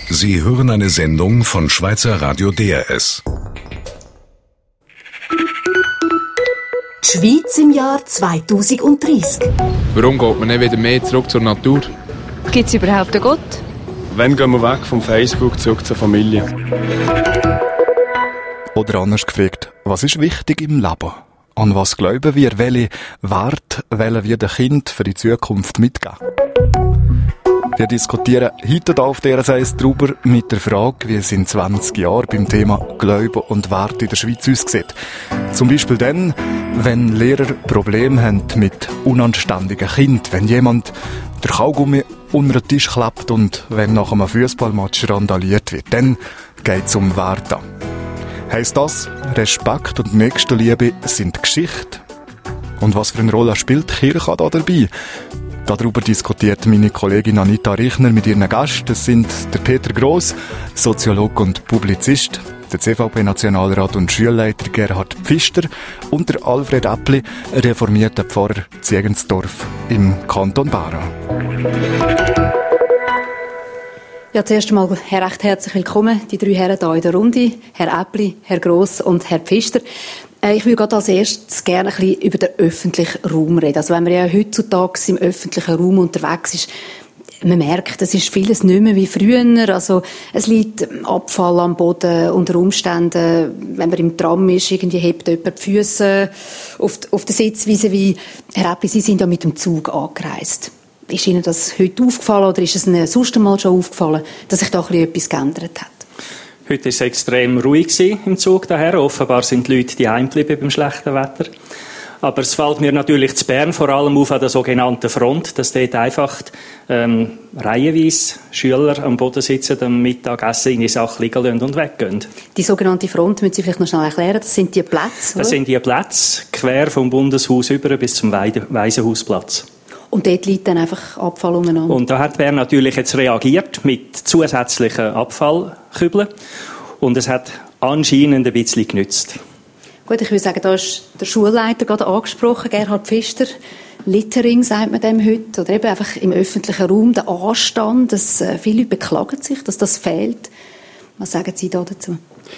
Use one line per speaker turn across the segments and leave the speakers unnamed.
Sie hören eine Sendung von Schweizer Radio DRS.
Die Schweiz im Jahr 2030.
Warum geht man nicht wieder mehr zurück zur Natur?
Gibt es überhaupt einen Gott?
Wann gehen wir weg vom Facebook zurück zur Familie?
Oder anders gefragt, was ist wichtig im Leben? An was glauben wir? Welche Werte wollen wir den Kindern für die Zukunft mitgeben? Wir diskutieren heute hier auf DRS 1 darüber mit der Frage, wie es in 20 Jahren beim Thema Glauben und Werte in der Schweiz aussieht. Zum Beispiel dann, wenn Lehrer Probleme haben mit unanständigen Kindern, wenn jemand der Kaugummi unter den Tisch klappt und wenn nach einem Fußballmatch randaliert wird, dann geht es um Werte. Heisst das, Respekt und Nächstenliebe sind Geschichte? Und was für eine Rolle spielt die Kirche da dabei? Darüber diskutiert meine Kollegin Anita Richner mit ihren Gästen. Das sind der Peter Gross, Soziologe und Publizist, der CVP-Nationalrat und Schulleiter Gerhard Pfister und der Alfred Äppli, reformierter Pfarrer Ziegensdorf im Kanton Bern.
Ja, zuerst einmal recht herzlich willkommen, die drei Herren hier in der Runde, Herr Äppli, Herr Gross und Herr Pfister. Ich würde gerade als erstes gerne ein bisschen über den öffentlichen Raum reden. Also wenn man ja heutzutage im öffentlichen Raum unterwegs ist, man merkt, es ist vieles nicht mehr wie früher. Also es liegt Abfall am Boden unter Umständen. Wenn man im Tram ist, irgendwie hebt jemand die Füße auf der Sitzweise wie. Herr Äppli, Sie sind ja mit dem Zug angereist. Ist Ihnen das heute aufgefallen oder ist es Ihnen sonst einmal schon aufgefallen, dass sich da etwas geändert hat?
Heute war es extrem ruhig im Zug daher. Offenbar sind die Leute daheim geblieben beim schlechten Wetter. Aber es fällt mir natürlich zu Bern vor allem auf an der sogenannten Front, dass dort einfach reihenweise Schüler am Boden sitzen, am Mittagessen in die Sache liegen lassen und weggehen. Die sogenannte Front, müssen Sie vielleicht noch schnell erklären, das sind die Plätze, oder? Das sind die Plätze, quer vom Bundeshaus über bis zum Waisenhausplatz. Und dort liegt dann einfach Abfall umeinander. Und da hat Bern natürlich jetzt reagiert mit zusätzlichen Abfallkübeln. Und es hat anscheinend ein bisschen genützt. Gut, ich würde sagen, da ist der Schulleiter gerade angesprochen, Gerhard Pfister. Littering sagt man dem heute. Oder eben einfach im öffentlichen Raum der Anstand. Dass, viele Leute beklagen sich, dass das fehlt. Was sagen Sie da dazu?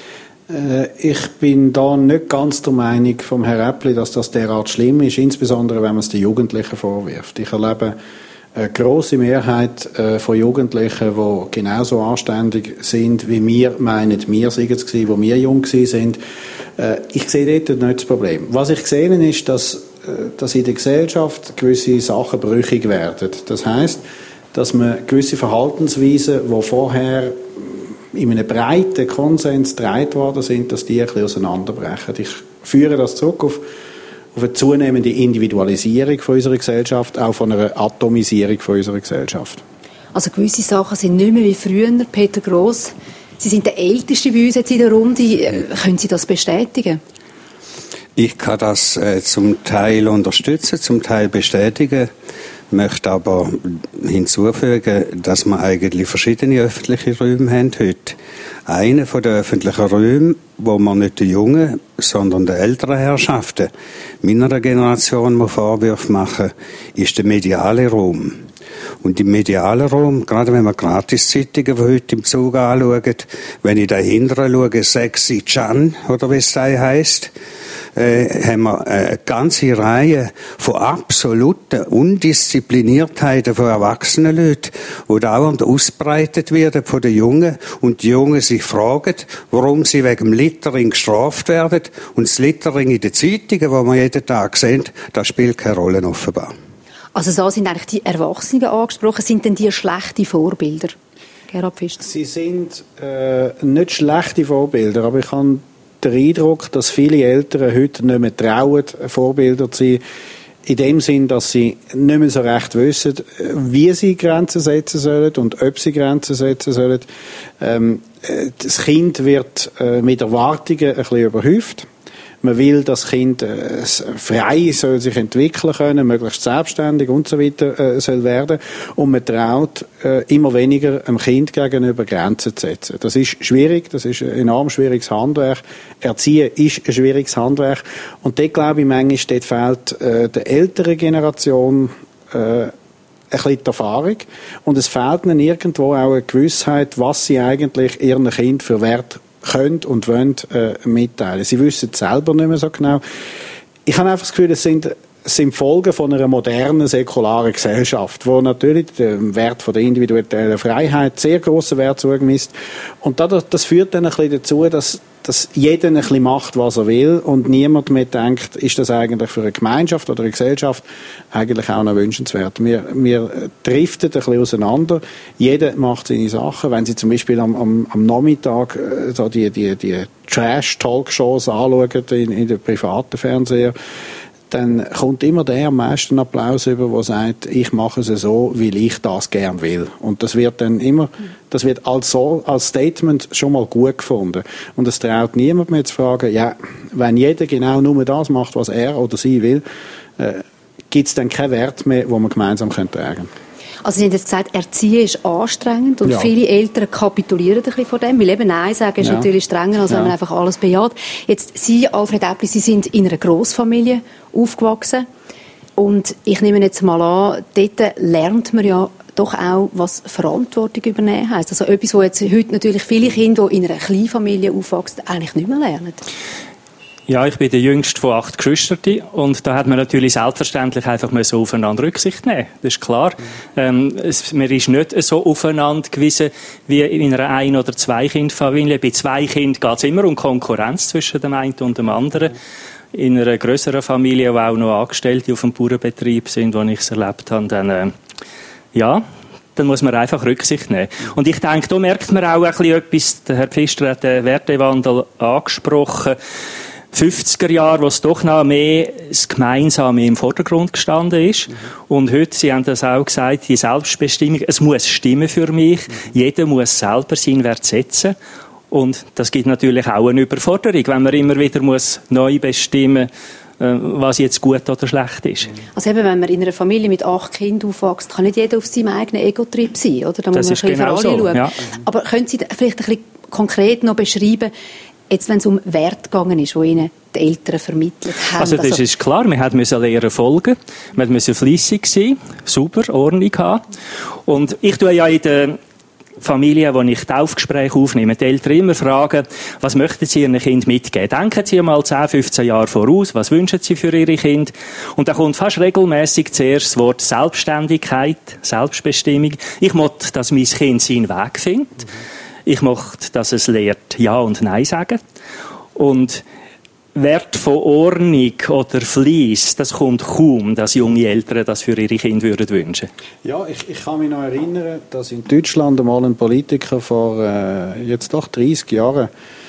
Ich bin da nicht ganz der Meinung vom Herrn Äppli, dass das derart schlimm ist, insbesondere wenn man es den Jugendlichen vorwirft. Ich erlebe eine grosse Mehrheit von Jugendlichen, die genauso anständig sind, wie wir meinen, wir seien es gewesen, wo wir jung sind. Ich sehe dort nicht das Problem. Was ich sehe, ist, dass in der Gesellschaft gewisse Sachen brüchig werden. Das heisst, dass man gewisse Verhaltensweisen, die vorher in einem breiten Konsens getragen worden sind, dass die ein bisschen auseinanderbrechen. Ich führe das zurück auf eine zunehmende Individualisierung von unserer Gesellschaft, auch von einer Atomisierung von unserer Gesellschaft. Also gewisse Sachen sind nicht mehr wie früher. Peter Gross, Sie sind der Älteste bei uns jetzt in der Runde. Können Sie das bestätigen?
Ich kann das zum Teil unterstützen, zum Teil bestätigen. Möchte aber hinzufügen, dass wir eigentlich verschiedene öffentliche Räume haben heute. Einer von den öffentlichen Räumen, wo man nicht den jungen, sondern den älteren Herrschaften meiner Generation Vorwürfe machen, ist der mediale Raum. Und im medialen Raum, gerade wenn man Gratiszeitungen von heute im Zug anschaut, wenn ich da hinten schaue, Sexy Can, oder wie es da heisst, haben wir eine ganze Reihe von absoluten Undiszipliniertheiten von erwachsenen Leuten, die dauernd ausbreitet werden von den Jungen und die Jungen sich fragen, warum sie wegen dem Littering gestraft werden. Und das Littering in den Zeitungen, die wir jeden Tag sehen, das spielt keine Rolle offenbar. Also da sind eigentlich die Erwachsenen angesprochen. Sind denn die schlechte Vorbilder? Gerhard Pfister? Sie sind nicht schlechte Vorbilder, aber ich habe den Eindruck, dass viele Eltern heute nicht mehr trauen, Vorbilder zu sein, in dem Sinn, dass sie nicht mehr so recht wissen, wie sie Grenzen setzen sollen und ob sie Grenzen setzen sollen. Das Kind wird mit Erwartungen ein bisschen überhäuft. Man will, dass das Kind frei soll sich entwickeln können, möglichst selbstständig und so weiter soll werden. Und man traut immer weniger einem Kind gegenüber Grenzen zu setzen. Das ist schwierig, das ist ein enorm schwieriges Handwerk. Erziehen ist ein schwieriges Handwerk. Und dort glaube ich manchmal, dort fehlt der älteren Generation
bisschen die Erfahrung und es fehlt ihnen irgendwo auch eine Gewissheit, was sie eigentlich ihren Kindern für Wert können und wollen mitteilen. Sie wissen es selber nicht mehr so genau. Ich habe einfach das Gefühl, es sind Folgen von einer modernen, säkularen Gesellschaft, wo natürlich dem Wert von der individuellen Freiheit sehr grossen Wert zugemisst. Und das führt dann ein bisschen dazu, dass jeder ein bisschen macht, was er will und niemand mehr denkt, ist das eigentlich für eine Gemeinschaft oder eine Gesellschaft eigentlich auch noch wünschenswert. Wir driften ein bisschen auseinander. Jeder macht seine Sachen. Wenn Sie zum Beispiel am Nachmittag so die Trash-Talkshows anschauen in den privaten Fernseher, dann kommt immer der am meisten Applaus über, der sagt, ich mache es so, weil ich das gern will. Und das wird dann immer, das wird als Statement schon mal gut gefunden. Und es traut niemand mehr zu fragen, ja, wenn jeder genau nur das macht, was er oder sie will, gibt es dann keinen Wert mehr, den man gemeinsam tragen können.
Also Sie haben jetzt gesagt, Erziehen ist anstrengend und viele Eltern kapitulieren ein bisschen vor dem, weil eben Nein sagen ist natürlich strenger, als wenn man einfach alles bejaht. Jetzt Sie, Alfred Äppli, Sie sind in einer Grossfamilie aufgewachsen und ich nehme jetzt mal an, dort lernt man ja doch auch, was Verantwortung übernehmen heisst. Also etwas, was jetzt heute natürlich viele Kinder, die in einer Kleinfamilie aufwachsen, eigentlich nicht mehr lernen.
Ja, ich bin der jüngste von 8 Geschwistern und da hat man natürlich selbstverständlich einfach aufeinander Rücksicht nehmen. Das ist klar. Man ist nicht so aufeinander gewiesen wie in einer Ein- oder Zwei-Kind-Familie. Bei 2 Kindern geht es immer um Konkurrenz zwischen dem einen und dem anderen. In einer grösseren Familie, wo auch noch Angestellte auf dem Bauernbetrieb sind, wo ich es erlebt habe, dann muss man einfach Rücksicht nehmen. Und ich denke, da merkt man auch ein bisschen etwas. Der Herr Pfister hat den Wertewandel angesprochen. 50er Jahre, wo es doch noch mehr das Gemeinsame im Vordergrund gestanden ist. Und heute, Sie haben das auch gesagt, die Selbstbestimmung, es muss stimmen für mich. Jeder muss selber seinen Wert setzen. Und das gibt natürlich auch eine Überforderung, wenn man immer wieder neu bestimmen muss, was jetzt gut oder schlecht ist. Also eben, wenn man in einer Familie mit 8 Kindern aufwächst, kann nicht jeder auf seinem eigenen Ego-Trip sein, oder? Da muss man ein bisschen für alle schauen. Ja. Aber können Sie vielleicht ein bisschen konkret noch beschreiben, jetzt, wenn es um Wert gegangen ist, die Ihnen die Eltern vermittelt haben? Also das ist klar, wir mussten Lehren folgen, wir mussten fleissig sein, sauber, Ordnung haben. Und ich tue ja in der Familie, wo ich Taufgespräche aufnehme, die Eltern immer fragen, was möchten Sie Ihren Kind mitgeben? Denken Sie mal 10, 15 Jahre voraus, was wünschen Sie für Ihre Kinder? Und da kommt fast regelmäßig zuerst das Wort Selbstständigkeit, Selbstbestimmung. Ich möchte, dass mein Kind seinen Weg findet. Ich möchte, dass es lernt, Ja und Nein sagen. Und Wert von Ordnung oder Fleiss, das kommt kaum, dass junge Eltern das für ihre Kinder würden wünschen.
Ja, ich kann mich noch erinnern, dass in Deutschland einmal ein Politiker vor jetzt doch 30 Jahren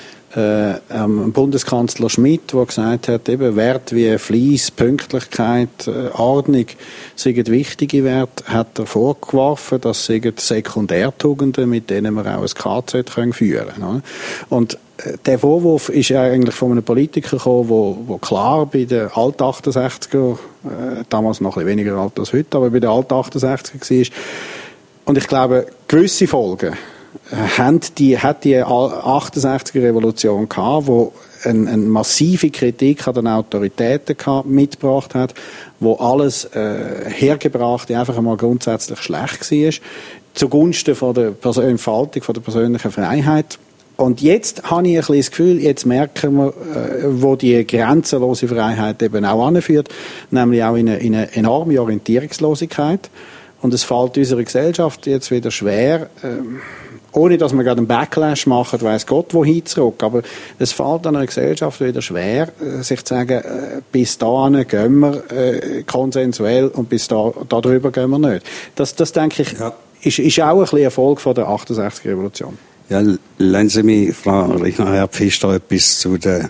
Bundeskanzler Schmidt, der gesagt hat, eben Werte wie Fleiss, Pünktlichkeit, Ordnung sind wichtige Werte, hat er vorgeworfen, das sind Sekundärtugenden, mit denen wir auch ein KZ führen können. Und der Vorwurf ist eigentlich von einem Politiker gekommen, wo klar bei den Alt-68er, damals noch ein bisschen weniger alt als heute, aber bei den Alt-68er war. Und ich glaube, gewisse Folgen hat die 68er-Revolution gehabt, wo eine massive Kritik an den Autoritäten mitgebracht hat, wo alles hergebracht einfach einmal grundsätzlich schlecht war, zugunsten von der Entfaltung von der persönlichen Freiheit. Und jetzt habe ich ein bisschen das Gefühl, jetzt merken wir, wo die grenzenlose Freiheit eben auch anführt, nämlich auch in eine enorme Orientierungslosigkeit. Und es fällt unserer Gesellschaft jetzt wieder schwer, ohne dass wir gerade einen Backlash machen, weiss Gott, wohin zurück. Aber es fällt einer Gesellschaft wieder schwer, sich zu sagen, bis dahin gehen wir konsensuell und bis darüber gehen wir nicht. Das denke ich, ist auch ein bisschen Erfolg von der 68er-Revolution.
Ja, lassen Sie mich, Frau Richner, Herr Pfister, etwas zu den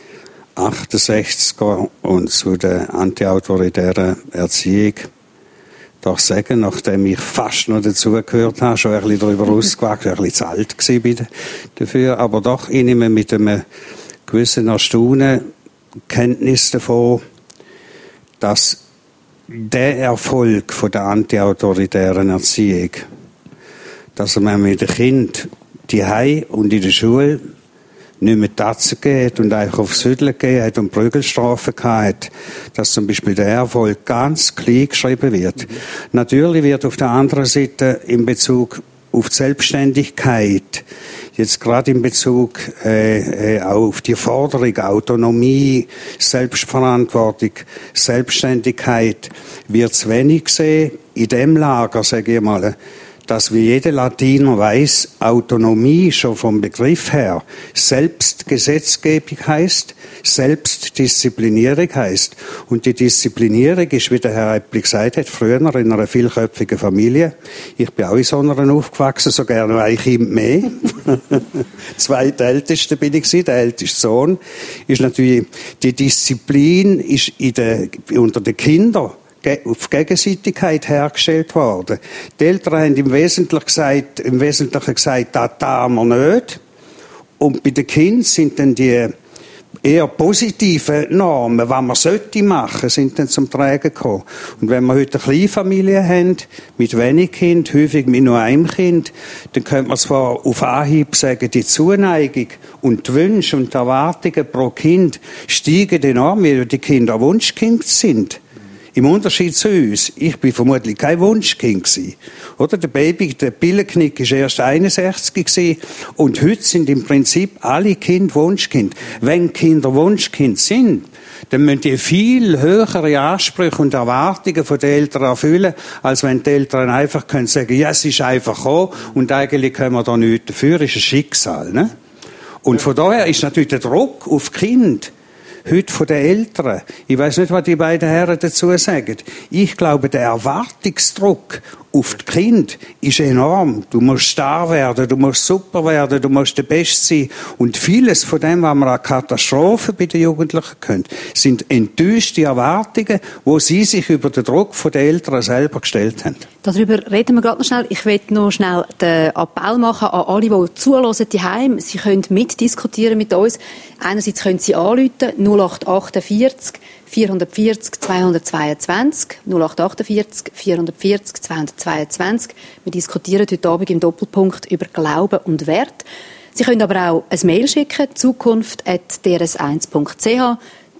68er und zu der antiautoritären Erziehung doch sagen, nachdem ich fast noch dazugehört habe, schon ein bisschen darüber ausgewachsen, ein bisschen zu alt gewesen dafür, aber doch ich nehme mit einem gewissen Erstaunen Kenntnis davon, dass der Erfolg von der antiautoritären Erziehung, dass man mit dem Kind die Hause und in der Schule nicht mehr Tatzen gegeben und einfach aufs Hüdel gegeben hat und Prügelstrafen gehabt hat, dass zum Beispiel der Erfolg ganz klein geschrieben wird. Natürlich wird auf der anderen Seite in Bezug auf die Selbstständigkeit, jetzt gerade in Bezug auch auf die Forderung Autonomie, Selbstverantwortung, Selbstständigkeit, wird es wenig gesehen. In dem Lager, sage ich mal, dass wie jeder Latiner weiß, Autonomie schon vom Begriff her Selbstgesetzgebung heißt, Selbstdisziplinierung heißt. Und die Disziplinierung ist, wie der Herr Äppli gesagt hat, früher in einer vielköpfigen Familie. Ich bin auch in so einer aufgewachsen, so gerne ein Kind mehr. Zweitälteste bin ich gewesen, der älteste Sohn. Ist natürlich, die Disziplin ist unter den Kindern auf Gegenseitigkeit hergestellt worden. Die Eltern haben im Wesentlichen gesagt, das tun wir nicht. Und bei den Kindern sind dann die eher positiven Normen, was man sollte machen, sind dann zum Tragen gekommen. Und wenn wir heute eine Kleinfamilie haben, mit wenig Kind, häufig mit nur einem Kind, dann könnte man zwar auf Anhieb sagen, die Zuneigung und die Wünsche und die Erwartungen pro Kind steigen enorm, weil die Kinder Wunschkind sind. Im Unterschied zu uns, ich bin vermutlich kein Wunschkind gewesen. Oder? Der Pillenknick ist erst 61 gewesen. Und heute sind im Prinzip alle Kinder Wunschkind. Wenn Kinder Wunschkind sind, dann müssen die viel höhere Ansprüche und Erwartungen von den Eltern erfüllen, als wenn die Eltern einfach können sagen, ja, es ist einfach gekommen und eigentlich können wir da nichts dafür, es ist ein Schicksal. Ne? Und von daher ist natürlich der Druck auf Kind heute von den Eltern. Ich weiß nicht, was die beiden Herren dazu sagen. Ich glaube, der Erwartungsdruck auf die Kinder ist enorm. Du musst starr werden, du musst super werden, du musst der Beste sein. Und vieles von dem, was man an Katastrophen bei den Jugendlichen kennt, sind enttäuschte Erwartungen, wo sie sich über den Druck der Eltern selber gestellt haben.
Darüber reden wir gerade noch schnell. Ich will noch schnell den Appell machen an alle, die zuhören daheim. Sie können mitdiskutieren mit uns. Einerseits können Sie anrufen, 0848 440 222, 0848 440 222. Wir diskutieren heute Abend im Doppelpunkt über Glauben und Wert. Sie können aber auch ein Mail schicken, zukunft@drs1.ch,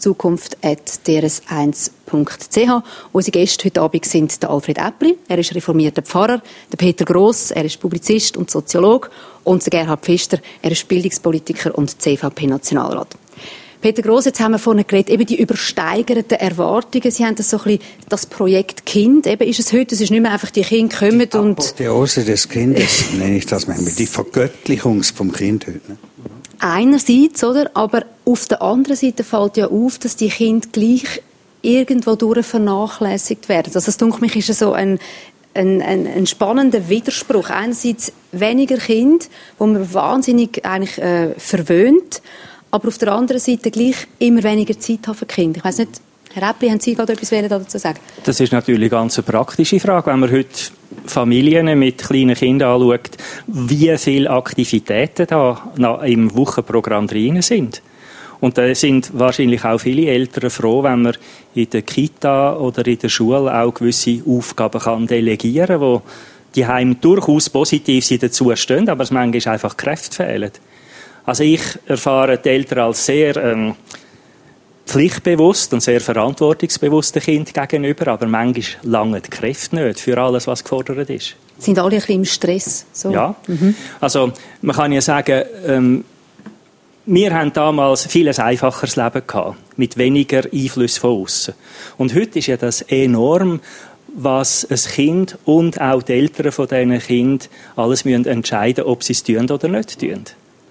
zukunft@drs1.ch. Unsere Gäste heute Abend sind der Alfred Äppli, er ist reformierter Pfarrer, der Peter Gross, er ist Publizist und Soziologe, und der Gerhard Pfister, er ist Bildungspolitiker und CVP-Nationalrat. Peter Gross, jetzt haben wir vorhin geredet, eben die übersteigerten Erwartungen. Sie haben das so ein bisschen, das Projekt Kind, eben ist es heute, es ist nicht mehr einfach, die Kinder kommen und... Die
Apotheose des Kindes, nenne ich das manchmal, die Vergöttlichung vom Kind heute. Ne?
Einerseits, oder? Aber auf der anderen Seite fällt ja auf, dass die Kinder gleich irgendwo durch vernachlässigt werden. Also das, denke ich, ist so ein spannender Widerspruch. Einerseits weniger Kinder, wo man wahnsinnig eigentlich verwöhnt, aber auf der anderen Seite gleich immer weniger Zeit haben für Kinder. Ich weiss nicht, Herr Äppli, haben Sie gerade etwas dazu sagen? Das ist natürlich ganz eine praktische Frage. Wenn man heute Familien mit kleinen Kindern anschaut, wie viele Aktivitäten da im Wochenprogramm drin sind. Und da sind wahrscheinlich auch viele Eltern froh, wenn man in der Kita oder in der Schule auch gewisse Aufgaben kann delegieren kann, wo die Heime durchaus positiv dazu stehen, aber es manchmal einfach Kräfte fehlen. Also ich erfahre die Eltern als sehr pflichtbewusst und sehr verantwortungsbewusst dem Kind gegenüber, aber manchmal langen die Kräfte nicht für alles, was gefordert ist. Sind alle ein bisschen im Stress? So? Ja. Also man kann ja sagen, wir haben damals viel ein einfacheres Leben gehabt, mit weniger Einfluss von außen. Und heute ist ja das enorm, was ein Kind und auch die Eltern von diesen Kindern alles müssen entscheiden, ob sie es tun oder nicht tun.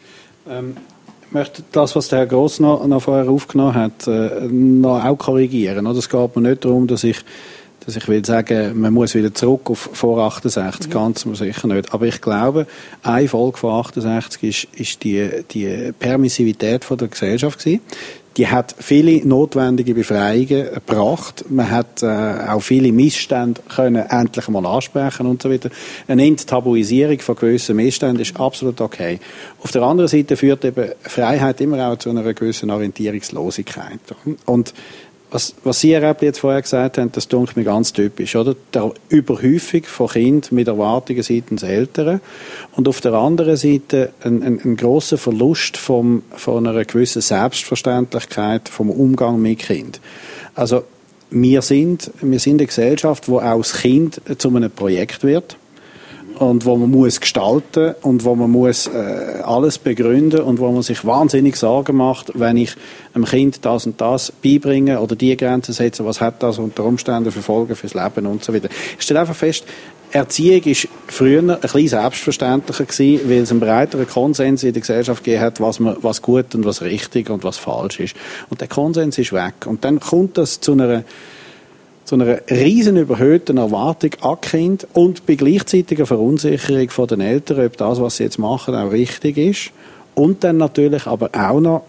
Ich möchte das, was der Herr Gross noch vorher aufgenommen hat, noch auch korrigieren. Es geht mir nicht darum, dass ich will sagen, man muss wieder zurück auf vor 68, ganz sicher nicht. Aber ich glaube, eine Folge von 68 ist die Permissivität von der Gesellschaft gewesen. Die hat viele notwendige Befreiungen gebracht. Man hat auch viele Missstände können endlich mal ansprechen und so weiter. Eine Enttabuisierung von gewissen Missständen ist absolut okay. Auf der anderen Seite führt eben Freiheit immer auch zu einer gewissen Orientierungslosigkeit. Und Was Sie, Herr Äppli, jetzt vorher gesagt haben, das denke mir ganz typisch, oder? Der Überhäufung von Kindern mit Erwartungen seitens Eltern und auf der anderen Seite ein grosser Verlust von einer gewissen Selbstverständlichkeit vom Umgang mit Kindern. Also, wir sind eine Gesellschaft, wo auch das Kind zu einem Projekt wird. Und wo man muss gestalten und wo man muss alles begründen und wo man sich wahnsinnig Sorgen macht, wenn ich einem Kind das und das beibringe oder die Grenzen setze, was hat das unter Umständen für Folgen fürs Leben und so weiter. Ich stelle einfach fest, Erziehung ist früher ein bisschen selbstverständlicher gewesen, weil es einen breiteren Konsens in der Gesellschaft gegeben hat, was gut und was richtig und was falsch ist. Und der Konsens ist weg. Und dann kommt das zu einer riesen überhöhten Erwartung an die Kinder und bei gleichzeitiger Verunsicherung von den Eltern, ob das, was sie jetzt machen, auch richtig ist. Und dann natürlich aber auch noch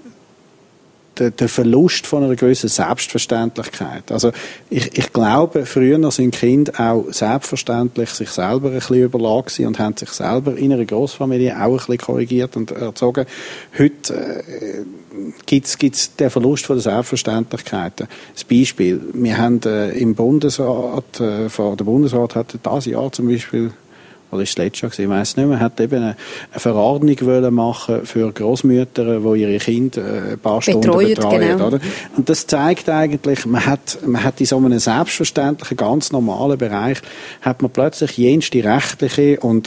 der Verlust von einer gewissen Selbstverständlichkeit. Also ich glaube, früher sind Kinder auch selbstverständlich sich selber ein bisschen überlagen und haben sich selber in einer Grossfamilie auch ein bisschen korrigiert und erzogen. Heute gibt's den Verlust von der Selbstverständlichkeit. Das Beispiel, wir haben im Bundesrat, der Bundesrat hat dieses Jahr zum Beispiel, oder ist das letzte Jahr gewesen, ich weiss nicht mehr, hat eben eine Verordnung wollen machen für Grossmütter, die ihre Kinder ein paar Stunden betreuen. Genau. Oder? Und das zeigt eigentlich, man hat in so einem selbstverständlichen, ganz normalen Bereich, hat man plötzlich jenste rechtliche und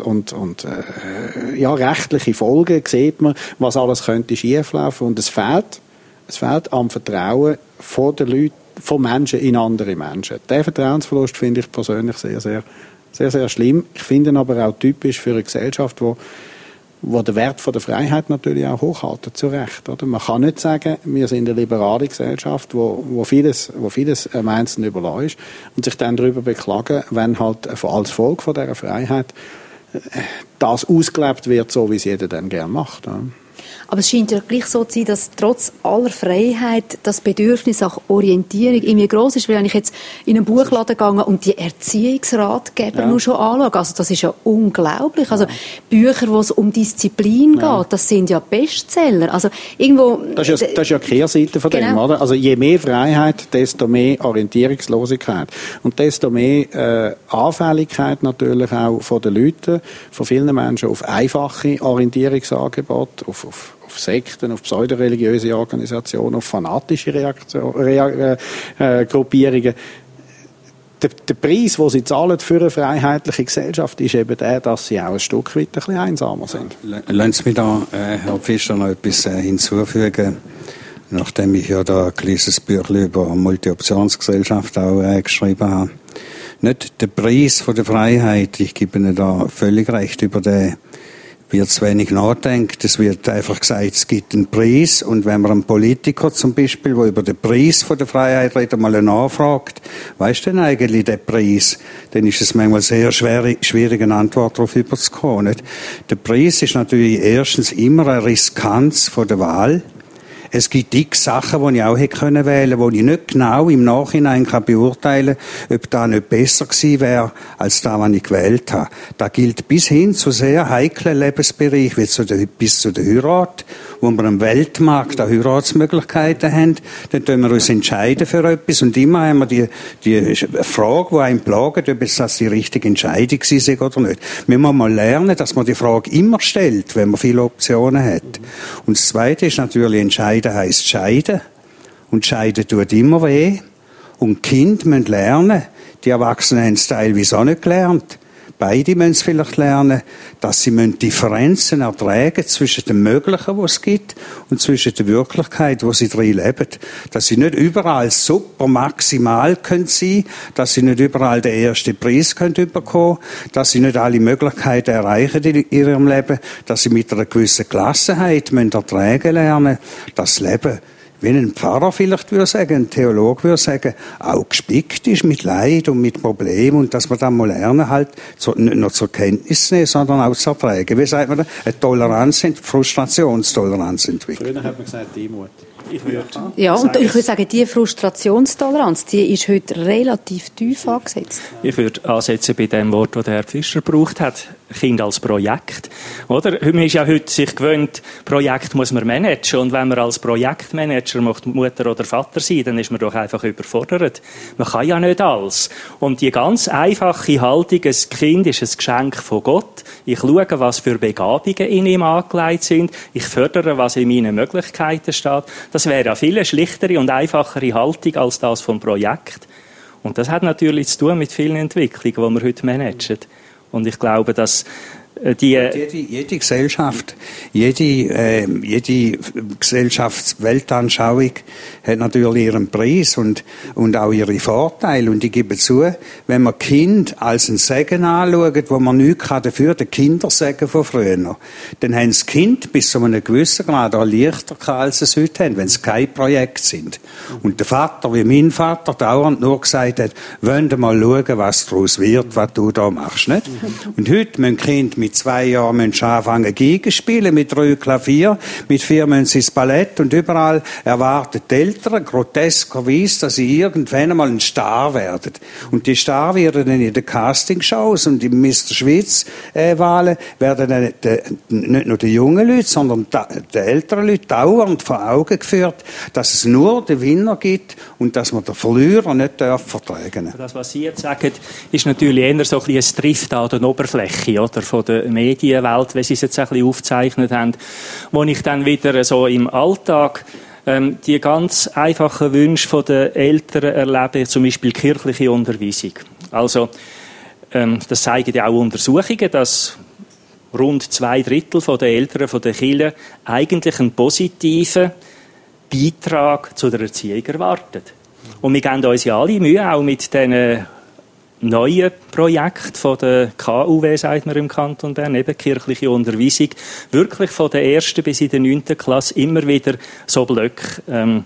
rechtliche Folgen, sieht man, was alles könnte schieflaufen. Und es fehlt am Vertrauen von den Leuten, von Menschen in andere Menschen. Den Vertrauensverlust finde ich persönlich sehr, sehr sehr, sehr schlimm. Ich finde ihn aber auch typisch für eine Gesellschaft, wo der Wert von der Freiheit natürlich auch hochhalten, zu Recht. Oder? Man kann nicht sagen, wir sind eine liberale Gesellschaft, wo vieles am Einzelnen überlassen ist und sich dann darüber beklagen, wenn halt als Folge von dieser Freiheit das ausgelebt wird, so wie es jeder dann gerne macht. Ja.
Aber es scheint ja gleich so zu sein, dass trotz aller Freiheit das Bedürfnis nach Orientierung irgendwie gross ist. Weil ich jetzt in einen Buchladen gegangen und die Erziehungsratgeber nur schon anschaue. Also das ist ja unglaublich. Also Bücher, wo es um Disziplin geht, das sind ja Bestseller. Also irgendwo... Das ist ja die Kehrseite von dem, oder? Also je mehr Freiheit, desto mehr Orientierungslosigkeit. Und desto mehr Anfälligkeit natürlich auch von den Leuten, von vielen Menschen auf einfache Orientierungsangebote, auf Sekten, auf pseudoreligiöse Organisationen, auf fanatische Gruppierungen. Der Preis, den sie zahlen für eine freiheitliche Gesellschaft, ist eben der, dass sie auch ein Stück weit ein bisschen einsamer sind.
Lassen Sie mich da, Herr Pfister, noch etwas hinzufügen. Nachdem ich ja da ein kleines Büchlein über Multi-Optionsgesellschaft auch geschrieben habe. Nicht der Preis von der Freiheit, ich gebe Ihnen da völlig recht, über den wird zu wenig nachdenkt. Es wird einfach gesagt, es gibt einen Preis. Und wenn man einen Politiker zum Beispiel, der über den Preis von der Freiheit redet, mal nachfragt, weißt du denn eigentlich den Preis? Dann ist es manchmal sehr schwierig, eine Antwort darauf überzukommen. Der Preis ist natürlich erstens immer eine Riskanz von der Wahl. Es gibt x Sachen, die ich auch hätte wählen können, wo ich nicht genau im Nachhinein beurteilen kann, ob das nicht besser gewesen wäre, als das, was ich gewählt habe. Das gilt bis hin zu sehr heiklen Lebensbereichen, wie bis zu der Heirat, wo wir am Weltmarkt auch Heiratsmöglichkeiten haben. Dann tun wir uns entscheiden für etwas und immer haben wir die Frage, die einen plagt, ob das die richtige Entscheidung war oder nicht. Wir müssen mal lernen, dass man die Frage immer stellt, wenn man viele Optionen hat. Und das Zweite ist natürlich, entscheiden heisst scheiden. Und scheiden tut immer weh. Und die Kinder müssen lernen. Die Erwachsenen haben es teilweise auch nicht gelernt. Beide müssen es vielleicht lernen, dass sie Differenzen ertragen zwischen dem Möglichen, was es gibt, und zwischen der Wirklichkeit, wo sie drin leben. Dass sie nicht überall super maximal sein können, dass sie nicht überall den ersten Preis bekommen können, dass sie nicht alle Möglichkeiten erreichen in ihrem Leben, dass sie mit einer gewissen Gelassenheit ertragen lernen, das Leben, wie ein Pfarrer vielleicht würde sagen, ein Theologe würde sagen, auch gespickt ist mit Leid und mit Problemen und dass wir dann mal lernen, halt, nicht nur zur Kenntnis nehmen, sondern auch zu ertragen. Wie sagt man das? Eine Toleranz, Frustrationstoleranz entwickeln.
Früher hat man gesagt, Demut.
Ja, und ich würde sagen, die Frustrationstoleranz, die ist heute relativ tief angesetzt.
Ich würde ansetzen bei dem Wort, das der Herr Pfister gebraucht hat. Kind als Projekt. Oder? Man ist ja heute sich gewöhnt, Projekt muss man managen. Und wenn man als Projektmanager Mutter oder Vater sein, dann ist man doch einfach überfordert. Man kann ja nicht alles. Und die ganz einfache Haltung, ein Kind ist ein Geschenk von Gott. Ich schaue, was für Begabungen in ihm angelegt sind. Ich fördere, was in meinen Möglichkeiten steht. Das wäre eine viel schlichtere und einfachere Haltung als das vom Projekt. Und das hat natürlich zu tun mit vielen Entwicklungen, die wir heute managen. Und ich glaube, dass
jede Gesellschaft, jede Gesellschaftsweltanschauung hat natürlich ihren Preis und auch ihre Vorteile. Und ich gebe zu, wenn man Kind als ein Segen anschaut, wo man nichts dafür kann, den Kindersegen von früher, dann haben das Kind bis zu einem gewissen Grad auch leichter als es heute haben, wenn es kein Projekt sind. Und der Vater, wie mein Vater, dauernd nur gesagt hat, wollen wir mal schauen, was daraus wird, was du da machst, nicht? Und heute müssen Kinder mit 2 Jahren anfangen Geige spielen, mit 3 Klavier, mit 4 müssen sie ins Ballett und überall erwarten die Eltern groteskerweise, dass sie irgendwann einmal ein Star werden. Und die Star werden dann in den Castingshows und in Mr. Schweiz-Wahlen werden dann nicht nur die jungen Leute, sondern die älteren Leute dauernd vor Augen geführt, dass es nur den Winner gibt und dass man den Verlierer nicht vertragen darf.
Das, was Sie jetzt sagen, ist natürlich eher so ein Drift an der Oberfläche, oder, von der Medienwelt, wie Sie es jetzt ein bisschen aufgezeichnet haben, wo ich dann wieder so im Alltag die ganz einfachen Wünsche der Eltern erlebe, zum Beispiel kirchliche Unterweisung. Also, das zeigen ja auch Untersuchungen, dass rund 2/3 der Eltern der Kirche eigentlich einen positiven Beitrag zu der Erziehung erwarten. Und wir geben uns ja alle Mühe, auch mit diesen neuen Projekten von der KUW, sagt man im Kanton Bern, eben kirchliche Unterweisung, wirklich von der 1. bis in die 9. Klasse immer wieder so Blöcke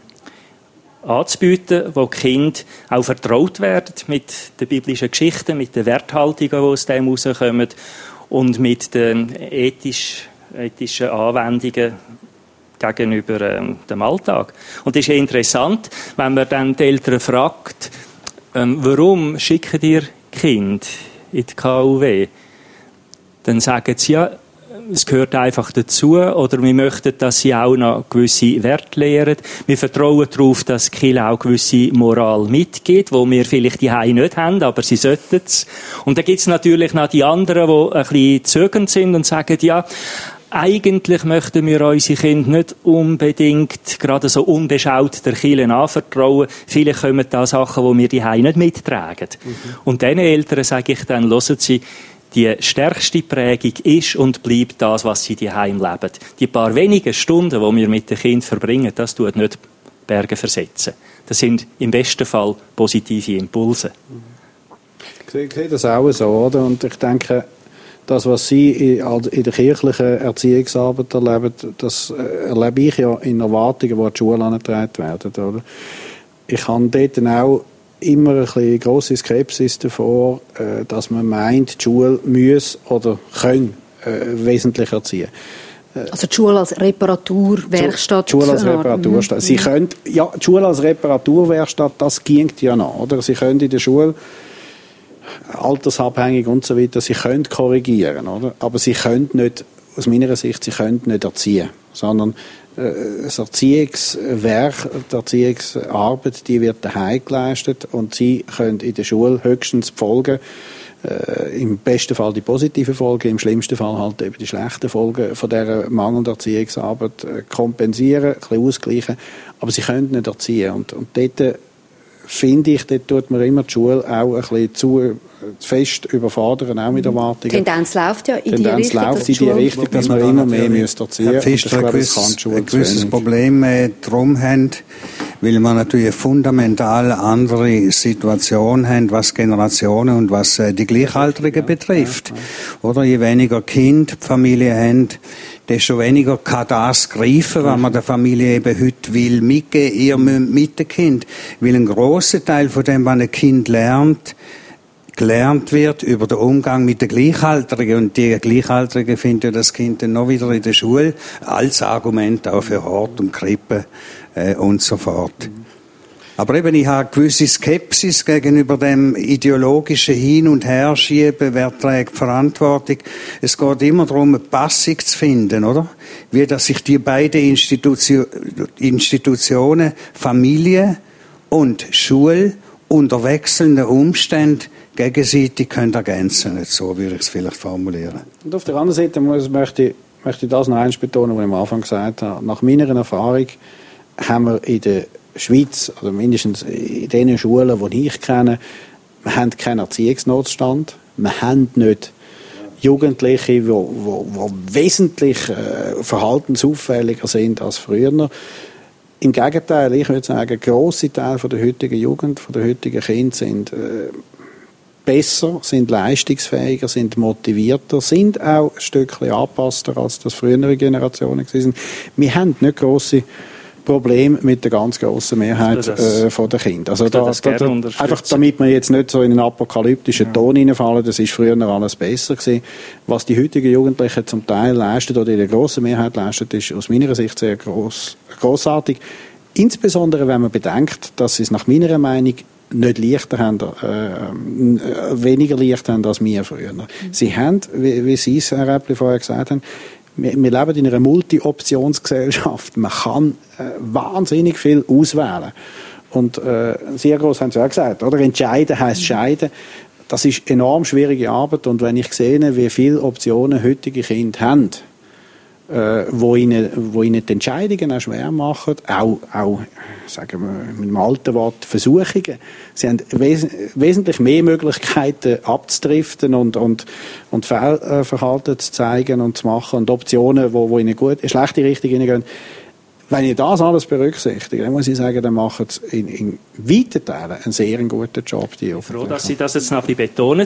anzubieten, wo die Kinder auch vertraut werden mit den biblischen Geschichten, mit den Werthaltungen, die aus dem herauskommen und mit den ethischen Anwendungen gegenüber dem Alltag. Und das ist ja interessant, wenn man dann die Eltern fragt, warum schicken ihr Kind in die KUW? Dann sagen sie ja, es gehört einfach dazu, oder wir möchten, dass sie auch noch gewisse Werte lehren. Wir vertrauen darauf, dass die Kirche auch gewisse Moral mitgibt, die wir vielleicht die Hause nicht haben, aber sie sollten es. Und dann gibt es natürlich noch die anderen, die ein bisschen zögernd sind und sagen, ja, eigentlich möchten wir unsere Kinder nicht unbedingt gerade so unbeschaut der Kirche anvertrauen. Vielleicht kommen da Sachen, die wir die Hause nicht mittragen. Und diesen Eltern sage ich dann, hören Sie, die stärkste Prägung ist und bleibt das, was sie daheim leben. Die paar wenigen Stunden, die wir mit den Kindern verbringen, das tut nicht Berge versetzen. Das sind im besten Fall positive Impulse.
Ich sehe das auch so, oder? Und ich denke, das, was Sie in der kirchlichen Erziehungsarbeit erleben, das erlebe ich ja in Erwartungen, die an die Schule herangetragen werden. Oder? Ich habe dort auch immer ein bisschen grosse Skepsis davor, dass man meint, die Schule müsse oder kann wesentlich erziehen.
Also die Schule als Reparaturwerkstatt?
Die Schule als Reparaturwerkstatt. Sie können, ja, die Schule als Reparaturwerkstatt, das gingt ja noch. Oder? Sie können in der Schule altersabhängig und so weiter, sie können korrigieren, oder? Aber sie können nicht, aus meiner Sicht, sie können nicht erziehen, sondern das Erziehungswerk, die Erziehungsarbeit, die wird daheim geleistet und sie können in der Schule höchstens die Folgen, im besten Fall die positiven Folgen, im schlimmsten Fall halt eben die schlechten Folgen von dieser mangelnden Erziehungsarbeit kompensieren, ein bisschen ausgleichen, aber sie können nicht erziehen und dort finde ich, dort tut man immer die Schule auch ein bisschen zu fest überfordern, auch mit Erwartungen.
Die Tendenz läuft ja in die Richtung,
dass man immer mehr erziehen müsste.
Ich glaube, ein gewisses Problem darum haben, weil wir natürlich eine fundamental andere Situation haben, was Generationen und was die Gleichaltrigen betrifft. Oder je weniger Kinder die Familie haben, desto weniger kann das greifen, was man der Familie eben heute will mitgeben, ihr müsst mit dem Kind. Weil ein grosser Teil von dem, was ein Kind gelernt wird über den Umgang mit den Gleichaltrigen. Und die Gleichaltrigen finden ja das Kind dann noch wieder in der Schule als Argument auch für Hort und Krippe und so fort. Aber eben, ich habe eine gewisse Skepsis gegenüber dem ideologischen Hin- und Herschieben, wer trägt Verantwortung. Es geht immer darum, eine Passung zu finden, oder? Wie dass sich die beiden Institutionen, Familie und Schule, unter wechselnden Umständen gegenseitig können ergänzen. Nicht so würde ich es vielleicht formulieren.
Und auf der anderen Seite möchte ich das noch eins betonen, was ich am Anfang gesagt habe. Nach meiner Erfahrung haben wir in der Schweiz, oder mindestens in den Schulen, die ich kenne, wir haben keinen Erziehungsnotstand. Wir haben nicht Jugendliche, die wesentlich verhaltensauffälliger sind als früher. Im Gegenteil, ich würde sagen, grosse Teile der heutigen Jugend, der heutigen Kinder sind besser, sind leistungsfähiger, sind motivierter, sind auch ein Stückchen angepasster, als das frühere Generationen waren. Wir haben nicht grosse Probleme mit der ganz grossen Mehrheit von der Kinder. Also einfach damit wir jetzt nicht so in einen apokalyptischen Ton hineinfallen, das ist früher alles besser gewesen. Was die heutigen Jugendlichen zum Teil leisten oder in der grossen Mehrheit leisten, ist aus meiner Sicht sehr grossartig. Insbesondere, wenn man bedenkt, dass sie es nach meiner Meinung nicht leichter haben, weniger leicht haben als wir früher. Sie haben, wie Sie es, Herr Äppli, vorher gesagt haben, wir leben in einer Multi-Optionsgesellschaft. Man kann wahnsinnig viel auswählen. Und sehr groß haben Sie auch gesagt, oder? Entscheiden heisst scheiden. Das ist enorm schwierige Arbeit. Und wenn ich sehe, wie viele Optionen heutige Kinder haben, wo ihnen die Entscheidungen auch schwer machen, auch sagen wir mit dem alten Wort Versuchungen. Sie haben wesentlich mehr Möglichkeiten abzudriften und Fehlverhalten zu zeigen und zu machen und Optionen, wo ihnen gut, in schlechte Richtung hineingehen. Wenn ihr das alles berücksichtigt, dann muss ich sagen, dann machen sie in weiten Teilen einen sehr guten Job. Ich bin
froh, dass Sie das jetzt noch ein bisschen betonen.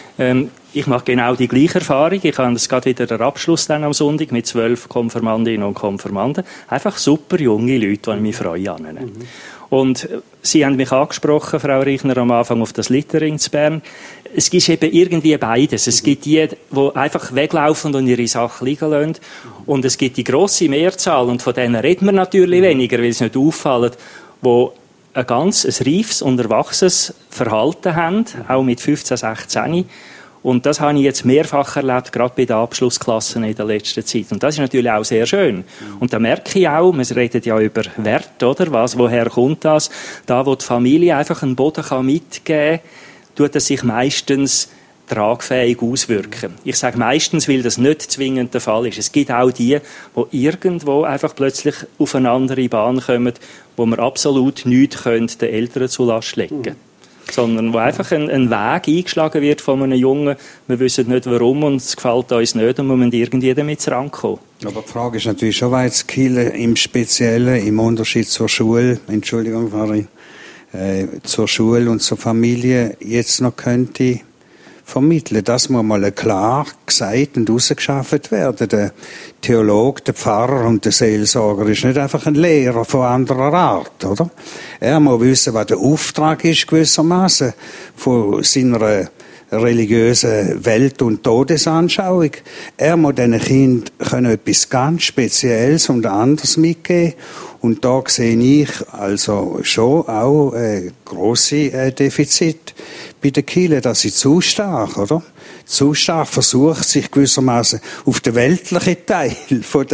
Ich mache genau die gleiche Erfahrung. Ich habe jetzt gerade wieder den Abschluss dann am Sonntag mit 12 Konfirmandinnen und Konfirmanden. Einfach super junge Leute, die ich mich freue an ihnen. Und Sie haben mich angesprochen, Frau Reichner, am Anfang auf das Littering zu Bern. Es gibt eben irgendwie beides. Es gibt die, die einfach weglaufen und ihre Sachen liegen lassen. Und es gibt die grosse Mehrzahl, und von denen reden wir natürlich weniger, weil es nicht auffallen, die ein reifes und erwachsenes Verhalten haben, auch mit 15, 16. Und das habe ich jetzt mehrfach erlebt, gerade bei den Abschlussklassen in der letzten Zeit. Und das ist natürlich auch sehr schön. Und da merke ich auch, wir reden ja über Wert, oder? Woher kommt das? Da, wo die Familie einfach einen Boden mitgeben kann, tut es sich meistens tragfähig auswirken. Ich sage meistens, weil das nicht zwingend der Fall ist. Es gibt auch die, die irgendwo einfach plötzlich auf eine andere Bahn kommen, wo man absolut nichts den Eltern zur Last legen können. Sondern wo einfach ein Weg eingeschlagen wird von einem Jungen, wir wissen nicht warum und es gefällt uns nicht und wir müssen irgendwie damit rankommen.
Aber die Frage ist natürlich schon, weil das Kirche im Speziellen, im Unterschied zur Schule, Entschuldigung, Farin, zur Schule und zur Familie jetzt noch könnte vermitteln. Das muss mal klar gesagt und rausgeschafft werden. Der Theologe, der Pfarrer und der Seelsorger ist nicht einfach ein Lehrer von anderer Art, oder? Er muss wissen, was der Auftrag ist, gewissermaßen, von seiner religiösen Welt- und Todesanschauung. Er muss diesen Kindern etwas ganz Spezielles und anderes mitgeben. Und da sehe ich also schon auch grosse Defizite bei den Kirchen, dass sie zu stark, oder? Zu stark versucht, sich gewissermaßen auf den weltlichen Teil von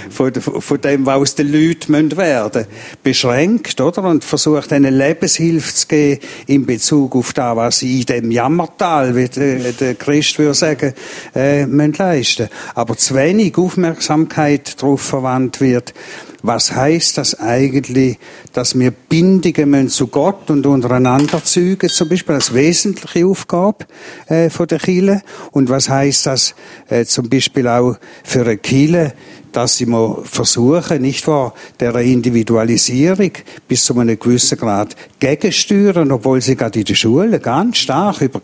dem, was aus den Leuten werden müssen, beschränkt, oder? Und versucht, eine Lebenshilfe zu geben in Bezug auf das, was sie in dem Jammertal, wie der Christ würde sagen, müssen leisten. Aber zu wenig Aufmerksamkeit darauf verwandt wird, was heisst das eigentlich, dass wir Bindungen zu Gott und untereinander zeugen, zum Beispiel als wesentliche Aufgabe von der Kirche? Und was heisst das zum Beispiel auch für eine Kirche, dass sie mal versuchen, nicht wahr, der Individualisierung bis zu einem gewissen Grad gegensteuern, obwohl sie gerade in der Schule ganz stark über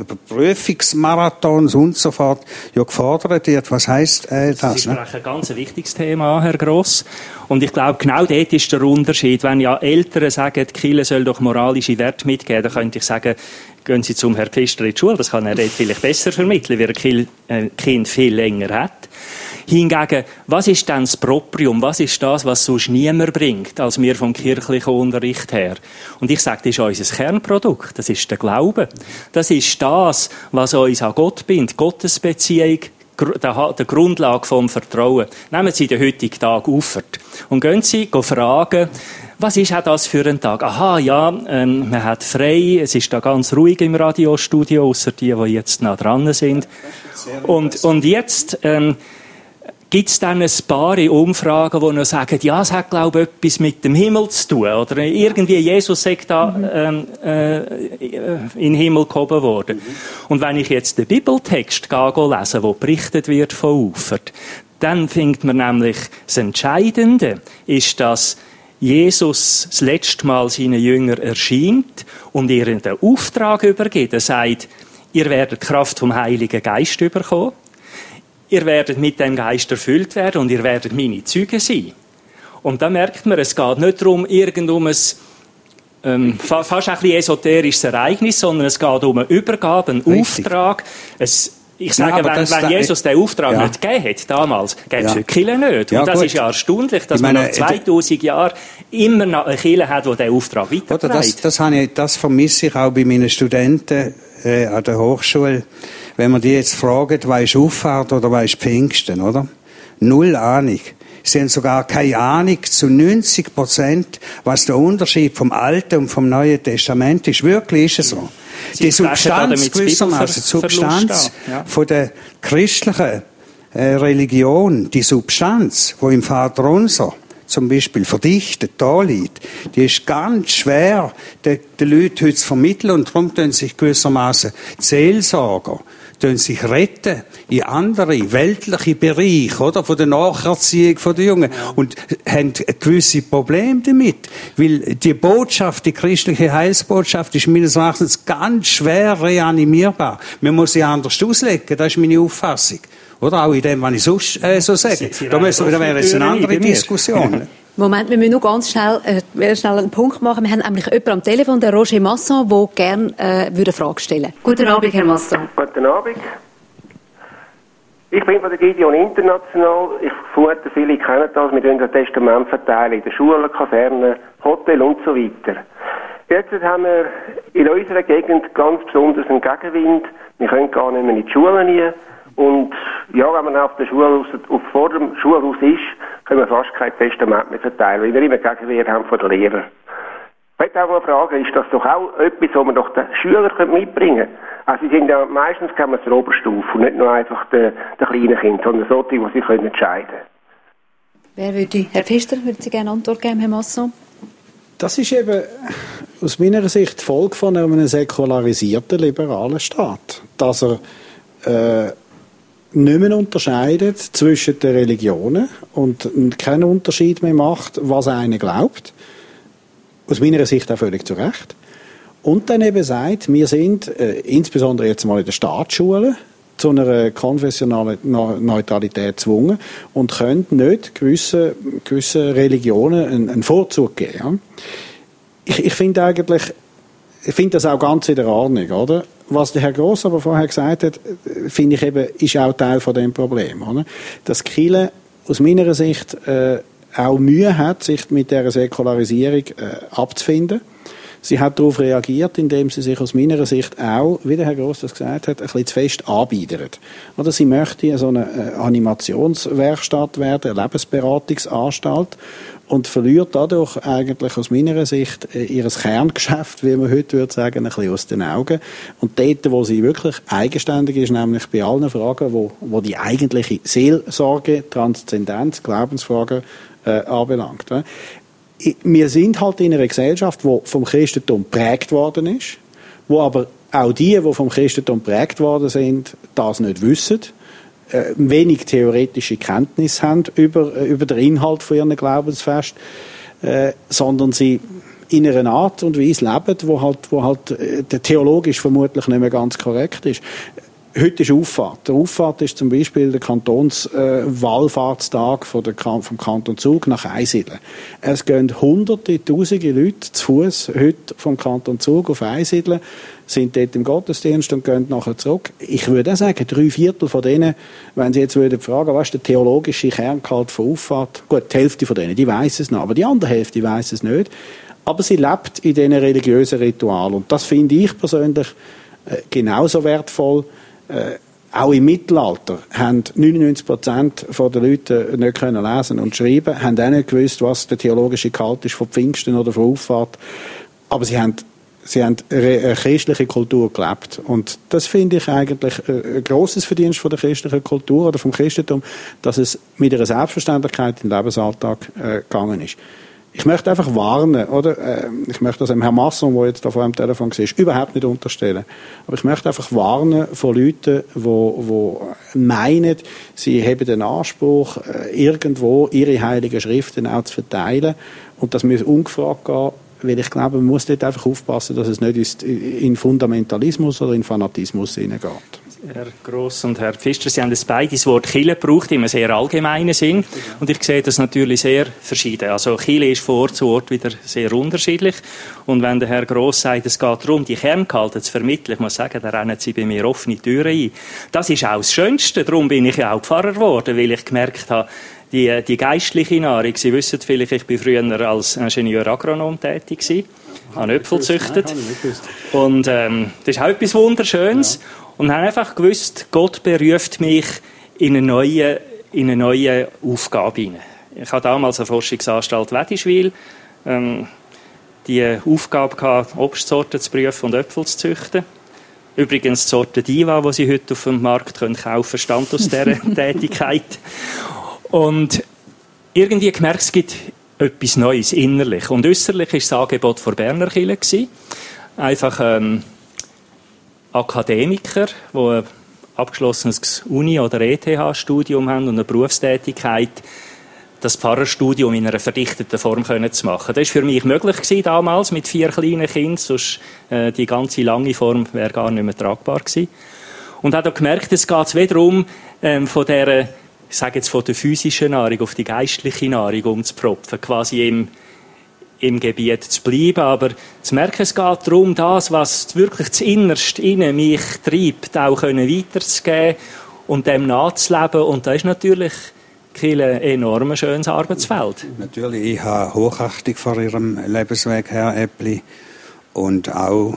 Prüfungsmarathons und so fort ja gefordert wird. Was heisst das?
Das ist ein ganz wichtiges Thema, Herr Gross. Und ich glaube, genau dort ist der Unterschied. Wenn ja Eltern sagen, die Kirche soll doch moralische Werte mitgeben, dann könnte ich sagen, gehen Sie zum Herrn Pfister in die Schule, das kann er vielleicht besser vermitteln, weil er ein Kind viel länger hat. Hingegen, was ist denn das Proprium? Was ist das, was sonst niemand bringt, als wir vom kirchlichen Unterricht her? Und ich sage, das ist unser Kernprodukt. Das ist der Glaube. Das ist das, was uns an Gott bindet. Gottesbeziehung, der Grundlage vom Vertrauen. Nehmen Sie den heutigen Tag auf und gehen Sie fragen, was ist auch das für ein Tag? Aha, ja, man hat frei, es ist da ganz ruhig im Radiostudio, außer die jetzt noch dran sind. Und jetzt gibt es dann ein paar Umfragen, die noch sagen, ja, es hat, glaube ich, etwas mit dem Himmel zu tun. Oder irgendwie Jesus sagt da in den Himmel gehoben worden. Und wenn ich jetzt den Bibeltext lese, wo berichtet wird von Ufert, dann findet man nämlich, das Entscheidende ist, dass Jesus das letzte Mal seinen Jüngern erscheint und ihnen den Auftrag übergibt. Er sagt, ihr werdet die Kraft vom Heiligen Geist bekommen. Ihr werdet mit dem Geist erfüllt werden und ihr werdet meine Zeugen sein. Und da merkt man, es geht nicht darum, um ein fast ein bisschen esoterisches Ereignis, sondern es geht um eine Übergabe, einen Auftrag. Ich sage, wenn Jesus den Auftrag nicht gegeben hätte, damals, gäbe es heute Kirche nicht. Und das ist ja erstaunlich, dass man nach 2000 Jahren immer noch eine Kirche hat, die diesen Auftrag weiterträgt.
Das vermisse ich auch bei meinen Studenten an der Hochschule. Wenn man die jetzt fragt, was ist Auffahrt oder was ist Pfingsten, oder? Null Ahnung. Sie haben sogar keine Ahnung zu 90%, was der Unterschied vom Alten und vom Neuen Testament ist. Wirklich ist es so. Die Substanz gewissermaßen, die Substanz von der christlichen Religion, die Substanz, wo im Vater Unser zum Beispiel verdichtet da liegt, die ist ganz schwer den Leuten heute zu vermitteln und darum tun sich gewissermaßen Seelsorger sich retten in andere weltliche Bereiche, oder? Von der Nacherziehung von den Jungen. Und haben gewisse Probleme damit. Weil die Botschaft, die christliche Heilsbotschaft, ist meines Erachtens ganz schwer reanimierbar. Man muss sie anders auslegen. Das ist meine Auffassung. Oder? Auch in dem, was ich so sage. Da wäre jetzt eine andere Diskussion.
Moment, wir müssen nur ganz schnell einen Punkt machen. Wir haben nämlich jemanden am Telefon, der Roger Masson, der gerne eine Frage stellen würde. Guten Abend, Herr Masson.
Guten Abend. Ich bin von der Gideon International. Ich vermute, viele kennen das. Wir tun das Testament verteilen in den Schulen, Kasernen, Hotel und so weiter. Jetzt haben wir in unserer Gegend ganz besonders einen Gegenwind. Wir können gar nicht mehr in die Schulen rein. Und ja, wenn man auf der Schule, vor dem Schulhaus ist, können wir fast kein Testament mehr verteilen, weil wir immer Gegenwehr haben von den Lehrern. Ich möchte auch mal fragen, ist das doch auch etwas, was man doch den Schülern mitbringen können? Also sie sind ja meistens kommen zur Oberstufe und nicht nur einfach den kleinen Kindern, sondern solche, die sie entscheiden können.
Herr Pfister, würden Sie gerne Antwort geben, Herr Masson?
Das ist eben aus meiner Sicht die Folge von einem säkularisierten liberalen Staat. Dass er nicht mehr unterscheidet zwischen den Religionen und keinen Unterschied mehr macht, was einer glaubt. Aus meiner Sicht auch völlig zu Recht. Und dann eben sagt, wir sind insbesondere jetzt mal in der Staatsschulen zu einer konfessionalen Neutralität gezwungen und können nicht gewissen Religionen einen Vorzug geben. Ja? Ich finde das auch ganz in der Ordnung, oder? Was der Herr Gross aber vorher gesagt hat, finde ich eben, ist auch Teil von dem Problem, oder? Dass Kirche aus meiner Sicht auch Mühe hat, sich mit dieser Säkularisierung abzufinden. Sie hat darauf reagiert, indem sie sich aus meiner Sicht auch, wie der Herr Gross das gesagt hat, ein bisschen zu fest anbietet. Oder sie möchte so eine Animationswerkstatt werden, eine Lebensberatungsanstalt und verliert dadurch eigentlich aus meiner Sicht ihr Kerngeschäft, wie man heute würde sagen, ein bisschen aus den Augen. Und dort, wo sie wirklich eigenständig ist, nämlich bei allen Fragen, wo die eigentliche Seelsorge, Transzendenz, Glaubensfragen anbelangt. Wir sind halt in einer Gesellschaft, die vom Christentum geprägt worden ist, wo aber auch die vom Christentum geprägt worden sind, das nicht wissen, wenig theoretische Kenntnis haben über den Inhalt von ihren Glaubensfest, sondern sie in einer Art und Weise leben, wo halt theologisch vermutlich nicht mehr ganz korrekt ist. Heute ist Auffahrt. Der Auffahrt ist zum Beispiel der Kantonswallfahrtstag vom Kanton Zug nach Einsiedeln. Es gehen Hunderte, Tausende Leute zu Fuß heute vom Kanton Zug auf Einsiedeln, sind dort im Gottesdienst und gehen nachher zurück. Ich würde auch sagen, 3/4 von denen, wenn Sie jetzt fragen würden, was ist der theologische Kerngehalt von Auffahrt? Gut, die Hälfte von denen, die weiss es noch, aber die andere Hälfte weiss es nicht. Aber sie lebt in diesen religiösen Ritualen. Und das finde ich persönlich genauso wertvoll. Auch im Mittelalter haben 99% der Leute nicht können lesen und schreiben, haben auch nicht gewusst, was der theologische Gehalt ist von Pfingsten oder von Auffahrt. Aber sie haben eine christliche Kultur gelebt. Und das finde ich eigentlich ein grosses Verdienst von der christlichen Kultur oder vom Christentum, dass es mit einer Selbstverständlichkeit im Lebensalltag gegangen ist. Ich möchte einfach warnen, oder? Ich möchte das dem Herrn Masson, der jetzt da vor dem Telefon war, überhaupt nicht unterstellen. Aber ich möchte einfach warnen vor Leuten, die meinen, sie haben den Anspruch, irgendwo ihre heiligen Schriften auch zu verteilen. Und das muss ungefragt gehen, weil ich glaube, man muss dort einfach aufpassen, dass es nicht in Fundamentalismus oder in Fanatismus hineingeht.
Herr Gross und Herr Pfister, Sie haben das beide das Wort Kirche gebraucht, in einem sehr allgemeinen Sinn. Und ich sehe das natürlich sehr verschieden. Also Kirche ist von Ort zu Ort wieder sehr unterschiedlich. Und wenn der Herr Gross sagt, es geht darum, die Kerngehalte zu vermitteln, ich muss sagen, da rennen Sie bei mir offene Türen ein. Das ist auch das Schönste. Darum bin ich ja auch Pfarrer geworden, weil ich gemerkt habe, die geistliche Nahrung. Sie wissen vielleicht, ich bin früher als Ingenieur Agronom tätig gewesen, habe Äpfel gezüchtet. Und das ist auch etwas Wunderschönes. Ja. Und haben einfach gewusst, Gott beruft mich in eine neue Aufgabe hinein. Ich hatte damals eine Forschungsanstalt Wedischwil die Aufgabe gehabt, Obstsorten zu prüfen und Äpfel zu züchten. Übrigens die Sorte Diva, die Sie heute auf dem Markt kaufen können, stammt aus dieser Tätigkeit. Und irgendwie gemerkt, es gibt etwas Neues innerlich. Und äußerlich war das Angebot der Berner Kirche. Einfach Akademiker, die ein abgeschlossenes Uni- oder ETH-Studium haben und eine Berufstätigkeit, das Pfarrerstudium in einer verdichteten Form zu machen. Das war für mich möglich gewesen, damals mit 4 kleinen Kindern, sonst die ganze lange Form wäre gar nicht mehr tragbar gewesen. Und habe gemerkt, es geht wieder darum, von der, ich sage jetzt von der physischen Nahrung auf die geistliche Nahrung umzupropfen, quasi im Gebiet zu bleiben, aber zu merken, es geht darum, das, was wirklich das Innerste in mich treibt, auch weiterzugeben und dem nachzuleben. Und da ist natürlich ein enorm schönes Arbeitsfeld.
Natürlich, ich habe Hochachtung vor Ihrem Lebensweg, Herr Äppli, und auch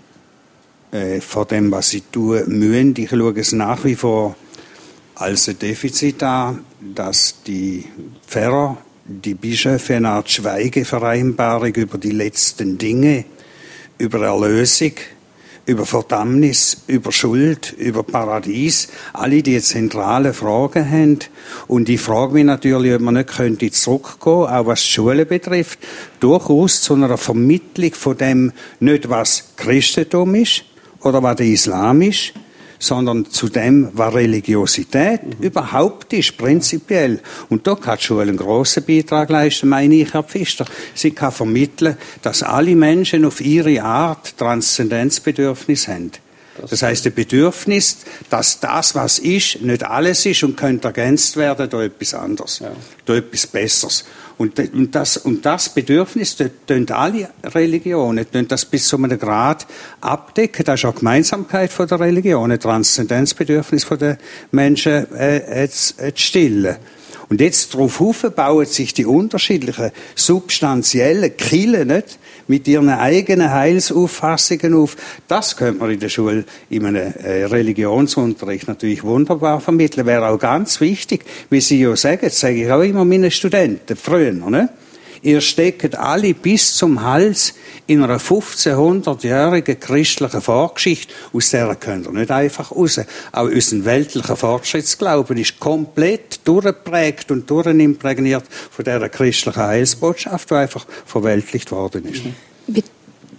vor dem, was Sie tun müssen. Ich schaue es nach wie vor als ein Defizit an, dass die Pfarrer, die Bischöfe eine Art Schweigevereinbarung über die letzten Dinge, über Erlösung, über Verdammnis, über Schuld, über Paradies, alle die zentralen Fragen haben. Und ich frage mich natürlich, ob man nicht könnte zurückgehen, auch was die Schule betrifft, durchaus zu einer Vermittlung von dem, nicht was Christentum ist oder was der Islam ist, sondern zu dem, was Religiosität überhaupt ist, prinzipiell. Und da kann die Schule einen grossen Beitrag leisten, meine ich, Herr Pfister. Sie kann vermitteln, dass alle Menschen auf ihre Art Transzendenzbedürfnis haben. Das heisst, ein Bedürfnis, dass das, was ist, nicht alles ist und könnte ergänzt werden durch etwas anderes, durch etwas Besseres. Und das Bedürfnis, das tun alle Religionen, tun das bis zu einem Grad abdecken. Das ist auch die Gemeinsamkeit von der Religion, ein Transzendenzbedürfnis der Menschen zu stillen. Und jetzt darauf bauen sich die unterschiedlichen substanziellen Kirchen nicht mit ihren eigenen Heilsauffassungen auf. Das könnte man in der Schule in einem Religionsunterricht natürlich wunderbar vermitteln. Wäre auch ganz wichtig, wie Sie ja sagen, das sage ich auch immer meinen Studenten, früher, ne? Ihr steckt alle bis zum Hals in einer 1500-jährigen christlichen Vorgeschichte, aus der könnt ihr nicht einfach raus. Auch unser weltlicher Fortschrittsglauben ist komplett durchgeprägt und durchimprägniert von dieser christlichen Heilsbotschaft, die einfach verweltlicht worden ist.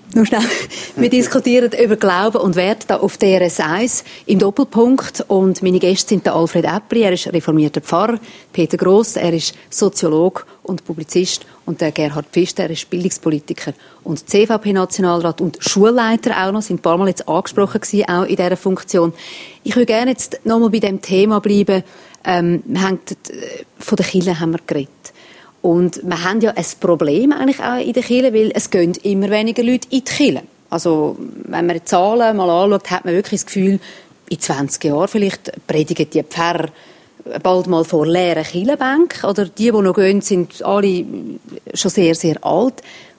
Nur schnell. Wir diskutieren über Glauben und Wert da auf DRS 1 im Doppelpunkt. Und meine Gäste sind der Alfred Äppli, er ist reformierter Pfarrer, Peter Gross, er ist Soziologe und Publizist, und der Gerhard Pfister, er ist Bildungspolitiker und CVP-Nationalrat und Schulleiter auch noch, sind ein paar Mal jetzt angesprochen gewesen, auch in dieser Funktion. Ich würde gerne jetzt nochmal bei dem Thema bleiben. Von der Kirche haben wir geredet. Und wir haben ja ein Problem eigentlich auch in der Kirche, weil es gehen immer weniger Leute in die Kirche. Also, wenn man die Zahlen mal anschaut, hat man wirklich das Gefühl, in 20 Jahren vielleicht predigen die Pfarrer bald mal vor leeren Kirchenbänken. Oder die noch gehen, sind alle schon sehr, sehr alt.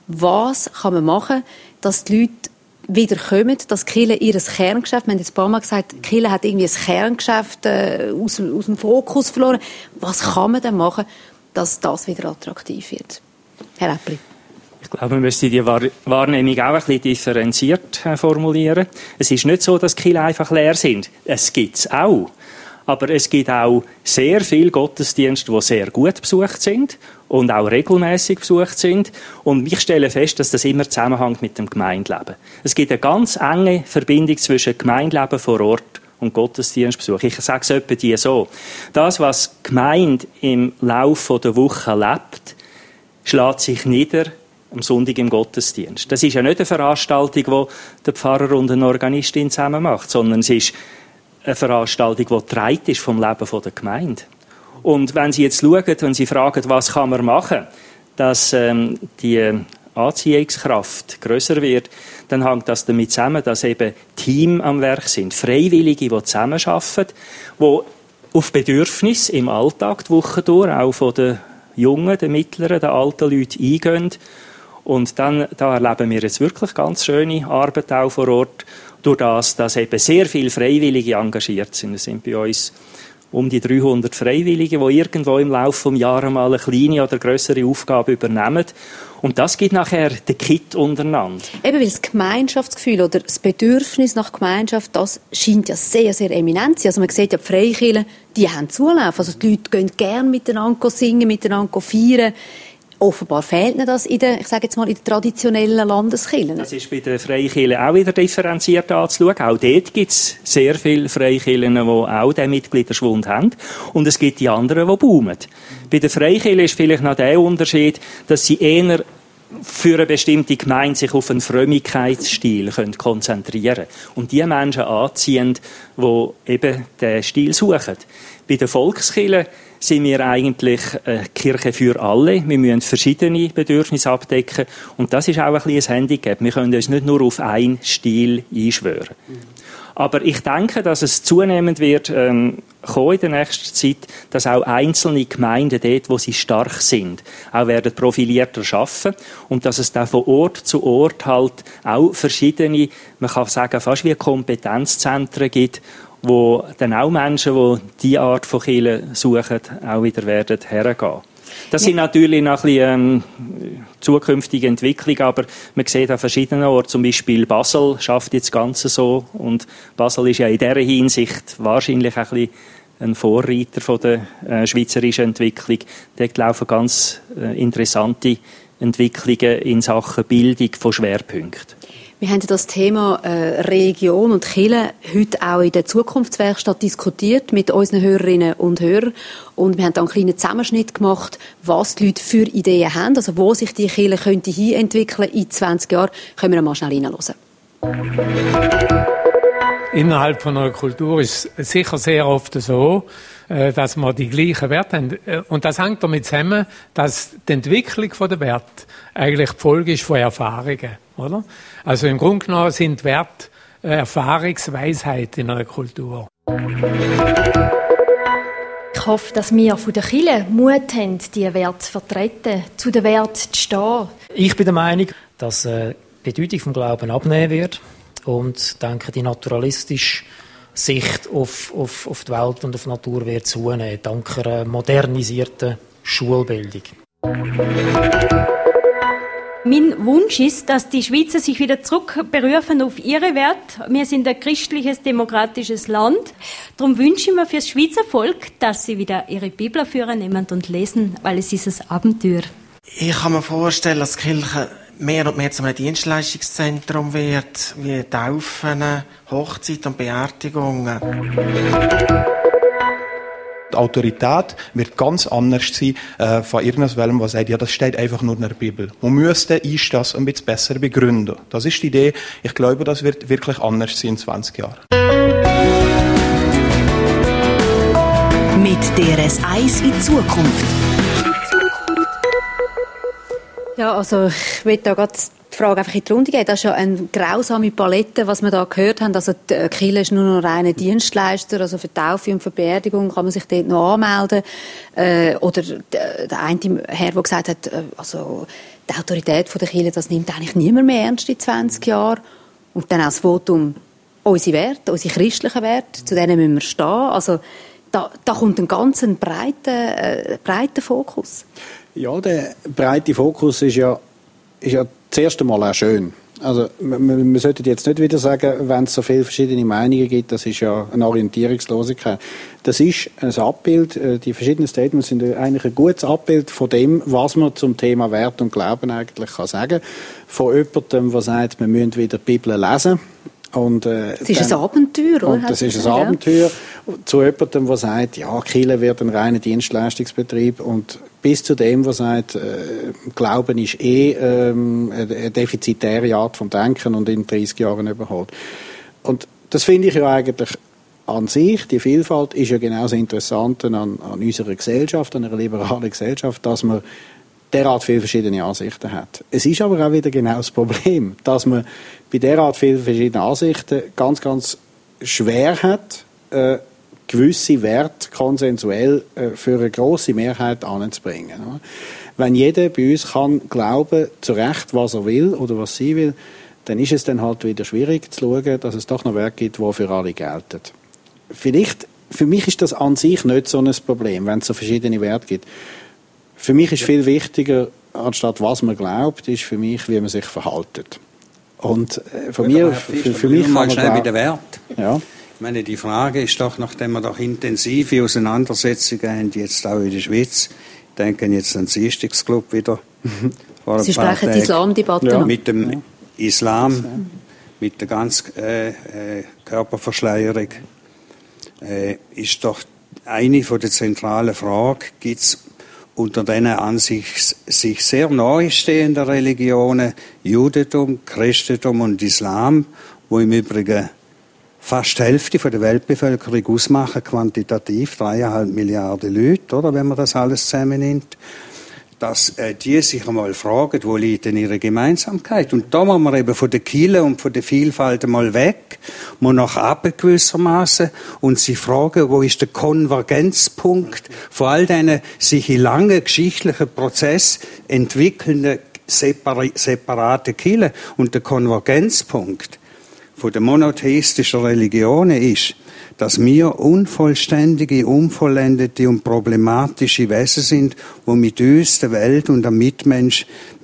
Was kann man machen, dass die Leute wieder kommen, dass die Kirche ihr Kerngeschäft, wir haben jetzt ein paar Mal gesagt, die Kirche hat irgendwie ein Kerngeschäft aus dem Fokus verloren. Was kann man denn machen, dass das wieder attraktiv wird? Herr Äppli.
Ich glaube, man müsste die Wahrnehmung auch ein bisschen differenziert formulieren. Es ist nicht so, dass die Kirchen einfach leer sind. Es gibt es auch. Aber es gibt auch sehr viele Gottesdienste, die sehr gut besucht sind und auch regelmäßig besucht sind. Und ich stelle fest, dass das immer zusammenhängt mit dem Gemeindeleben. Es gibt eine ganz enge Verbindung zwischen Gemeindeleben vor Ort und Gottesdienstbesuch. Ich sage es etwa die so. Das, was die Gemeinde im Laufe der Woche lebt, schlägt sich nieder am Sonntag im Gottesdienst. Das ist ja nicht eine Veranstaltung, die der Pfarrer und eine Organistin zusammen macht, sondern es ist eine Veranstaltung, die getragen ist vom Leben der Gemeinde. Und wenn Sie jetzt schauen, wenn Sie fragen, was kann man machen, dass die Anziehungskraft grösser wird, dann hängt das damit zusammen, dass eben Team am Werk sind, Freiwillige, die zusammenarbeiten, die auf Bedürfnisse im Alltag die Woche durch, auch von den Jungen, den Mittleren, den alten Leuten eingehen. Und dann, da erleben wir jetzt wirklich ganz schöne Arbeit auch vor Ort, durch das, dass eben sehr viele Freiwillige engagiert sind. Es sind bei uns um die 300 Freiwillige, die irgendwo im Laufe des Jahres mal eine kleine oder grössere Aufgabe übernehmen. Und das gibt nachher den Kit untereinander.
Eben, weil das Gemeinschaftsgefühl oder das Bedürfnis nach Gemeinschaft, das scheint ja sehr, sehr eminent zu sein. Also man sieht ja, die Freikirchen, die haben Zulauf. Also die Leute gehen gerne miteinander singen, miteinander feiern. Offenbar fehlt ihnen das in der, ich sage jetzt mal, in der traditionellen Landeskirche.
Das ist bei den Freikirchen auch wieder differenziert anzuschauen. Auch dort gibt es sehr viele Freikirchen, die auch den Mitgliederschwund haben. Und es gibt die anderen, die boomen. Bei den Freikirchen ist vielleicht noch der Unterschied, dass sie eher für eine bestimmte Gemeinde sich auf einen Frömmigkeitsstil konzentrieren können. Und die Menschen anziehen, die eben diesen Stil suchen. Bei den Volkskirchen sind wir eigentlich Kirche für alle. Wir müssen verschiedene Bedürfnisse abdecken. Und das ist auch ein bisschen ein Handicap. Wir können uns nicht nur auf einen Stil einschwören. Aber ich denke, dass es zunehmend wird kommen in der nächsten Zeit, dass auch einzelne Gemeinden dort, wo sie stark sind, auch werden profilierter arbeiten und dass es da von Ort zu Ort halt auch verschiedene, man kann sagen, fast wie Kompetenzzentren gibt, wo dann auch Menschen, die diese Art von Kirche suchen, auch wieder werden hergehen. Das sind natürlich noch ein bisschen zukünftige Entwicklungen, aber man sieht an verschiedenen Orten, zum Beispiel Basel schafft jetzt das Ganze so und Basel ist ja in dieser Hinsicht wahrscheinlich ein bisschen ein Vorreiter von der schweizerischen Entwicklung. Dort laufen ganz interessante Entwicklungen in Sachen Bildung von Schwerpunkten.
Wir haben das Thema Religion und Kirche heute auch in der Zukunftswerkstatt diskutiert mit unseren Hörerinnen und Hörern. Und wir haben da einen kleinen Zusammenschnitt gemacht, was die Leute für Ideen haben, also wo sich die Kirche könnte hinentwickeln in 20 Jahren. Können wir mal schnell hineinhören.
Innerhalb von einer Kultur ist es sicher sehr oft so, dass wir die gleichen Werte haben. Und das hängt damit zusammen, dass die Entwicklung der Werte eigentlich die Folge ist von Erfahrungen, oder? Also im Grunde genommen sind Werte Erfahrungsweisheit in einer Kultur.
Ich hoffe, dass wir von der Kirche Mut haben, diese Werte zu vertreten, zu den Werten zu stehen.
Ich bin der Meinung, dass die Bedeutung des Glaubens abnehmen wird und denke, die naturalistische Sicht auf die Welt und auf die Natur wird zunehmen, dank einer modernisierten Schulbildung.
Mein Wunsch ist, dass die Schweizer sich wieder zurückberufen auf ihre Werte. Wir sind ein christliches, demokratisches Land. Darum wünsche ich mir für das Schweizer Volk, dass sie wieder ihre Bibel führen nehmen und lesen, weil es ist ein Abenteuer.
Ich kann mir vorstellen, dass die Kirche mehr und mehr zu einem Dienstleistungszentrum wird, wie Taufen, Hochzeiten und Beerdigungen.
Die Autorität wird ganz anders sein von irgendwelchem, was sagt, ja, das steht einfach nur in der Bibel. Man müsste das ein bisschen besser begründen. Das ist die Idee. Ich glaube, das wird wirklich anders sein in 20 Jahren.
Mit DRS 1 in die Zukunft.
Ja, also ich will da gerade die Frage einfach in die Runde geben. Das ist ja eine grausame Palette, was wir da gehört haben. Also die Kirche ist nur noch reiner Dienstleister. Also für Taufe und für Beerdigung kann man sich dort noch anmelden. Oder der eine Herr, der gesagt hat, also die Autorität der Kirche, das nimmt eigentlich niemand mehr ernst in 20 Jahren. Und dann auch das Votum, unsere Werte, unsere christlichen Werte, zu denen müssen wir stehen. Also da kommt ein ganz breiter Fokus. Ja, der breite Fokus ist ja zuerst einmal auch schön. Also wir sollten jetzt nicht wieder sagen, wenn es so viele verschiedene Meinungen gibt, das ist ja eine Orientierungslosigkeit. Das ist ein Abbild, die verschiedenen Statements sind eigentlich ein gutes Abbild von dem, was man zum Thema Wert und Glauben eigentlich kann sagen. Von jemandem, der sagt, wir müssen wieder die Bibel lesen. Und, das ist ein Abenteuer, oder? Und das ist ein Abenteuer. Zu jemandem, der sagt, ja, Kirche wird ein reiner Dienstleistungsbetrieb, und bis zu dem, der sagt, Glauben ist eine defizitäre Art von Denken und in 30 Jahren überholt. Und das finde ich ja eigentlich an sich, die Vielfalt ist ja genau das Interessante an unserer Gesellschaft, an einer liberalen Gesellschaft, dass man derart viele verschiedene Ansichten hat. Es ist aber auch wieder genau das Problem, dass man bei derart vielen verschiedenen Ansichten ganz, ganz schwer hat, gewisse Werte konsensuell für eine grosse Mehrheit anzubringen. Wenn jeder bei uns kann glauben, zu Recht, was er will oder was sie will, dann ist es dann halt wieder schwierig zu schauen, dass es doch noch Werte gibt, die für alle gelten. Vielleicht, für mich ist das an sich nicht so ein Problem, wenn es so verschiedene Werte gibt. Für mich ist viel wichtiger, anstatt was man glaubt, ist für mich, wie man sich verhält. Und für mich kann man
schnell bei den Wert.
Ja.
Ich meine, die Frage ist doch, nachdem wir doch intensive Auseinandersetzungen haben, jetzt auch in der Schweiz, ich denke jetzt an den Dienstagsclub wieder.
Sie sprechen die Islamdebatte noch.
Mit dem Islam, mit der ganzen Körperverschleierung, ist doch eine von der zentralen Fragen, gibt es unter den an sich sehr nahe stehenden Religionen, Judentum, Christentum und Islam, wo im Übrigen fast die Hälfte von der Weltbevölkerung ausmachen, quantitativ 3,5 Milliarden Leute, oder, wenn man das alles zusammennimmt, dass die sich einmal fragen, wo liegt denn ihre Gemeinsamkeit? Und da muss man eben von der Kirche und von der Vielfalt einmal weg, muss nach oben gewissermaßen und sich fragen, wo ist der Konvergenzpunkt von all diesen sich in langen geschichtlichen Prozess entwickelnden separaten Kirchen. Und der Konvergenzpunkt von den monotheistischen Religionen ist, dass wir unvollständige, unvollendete und problematische Wesen sind, die mit uns, der Welt und dem Mitmensch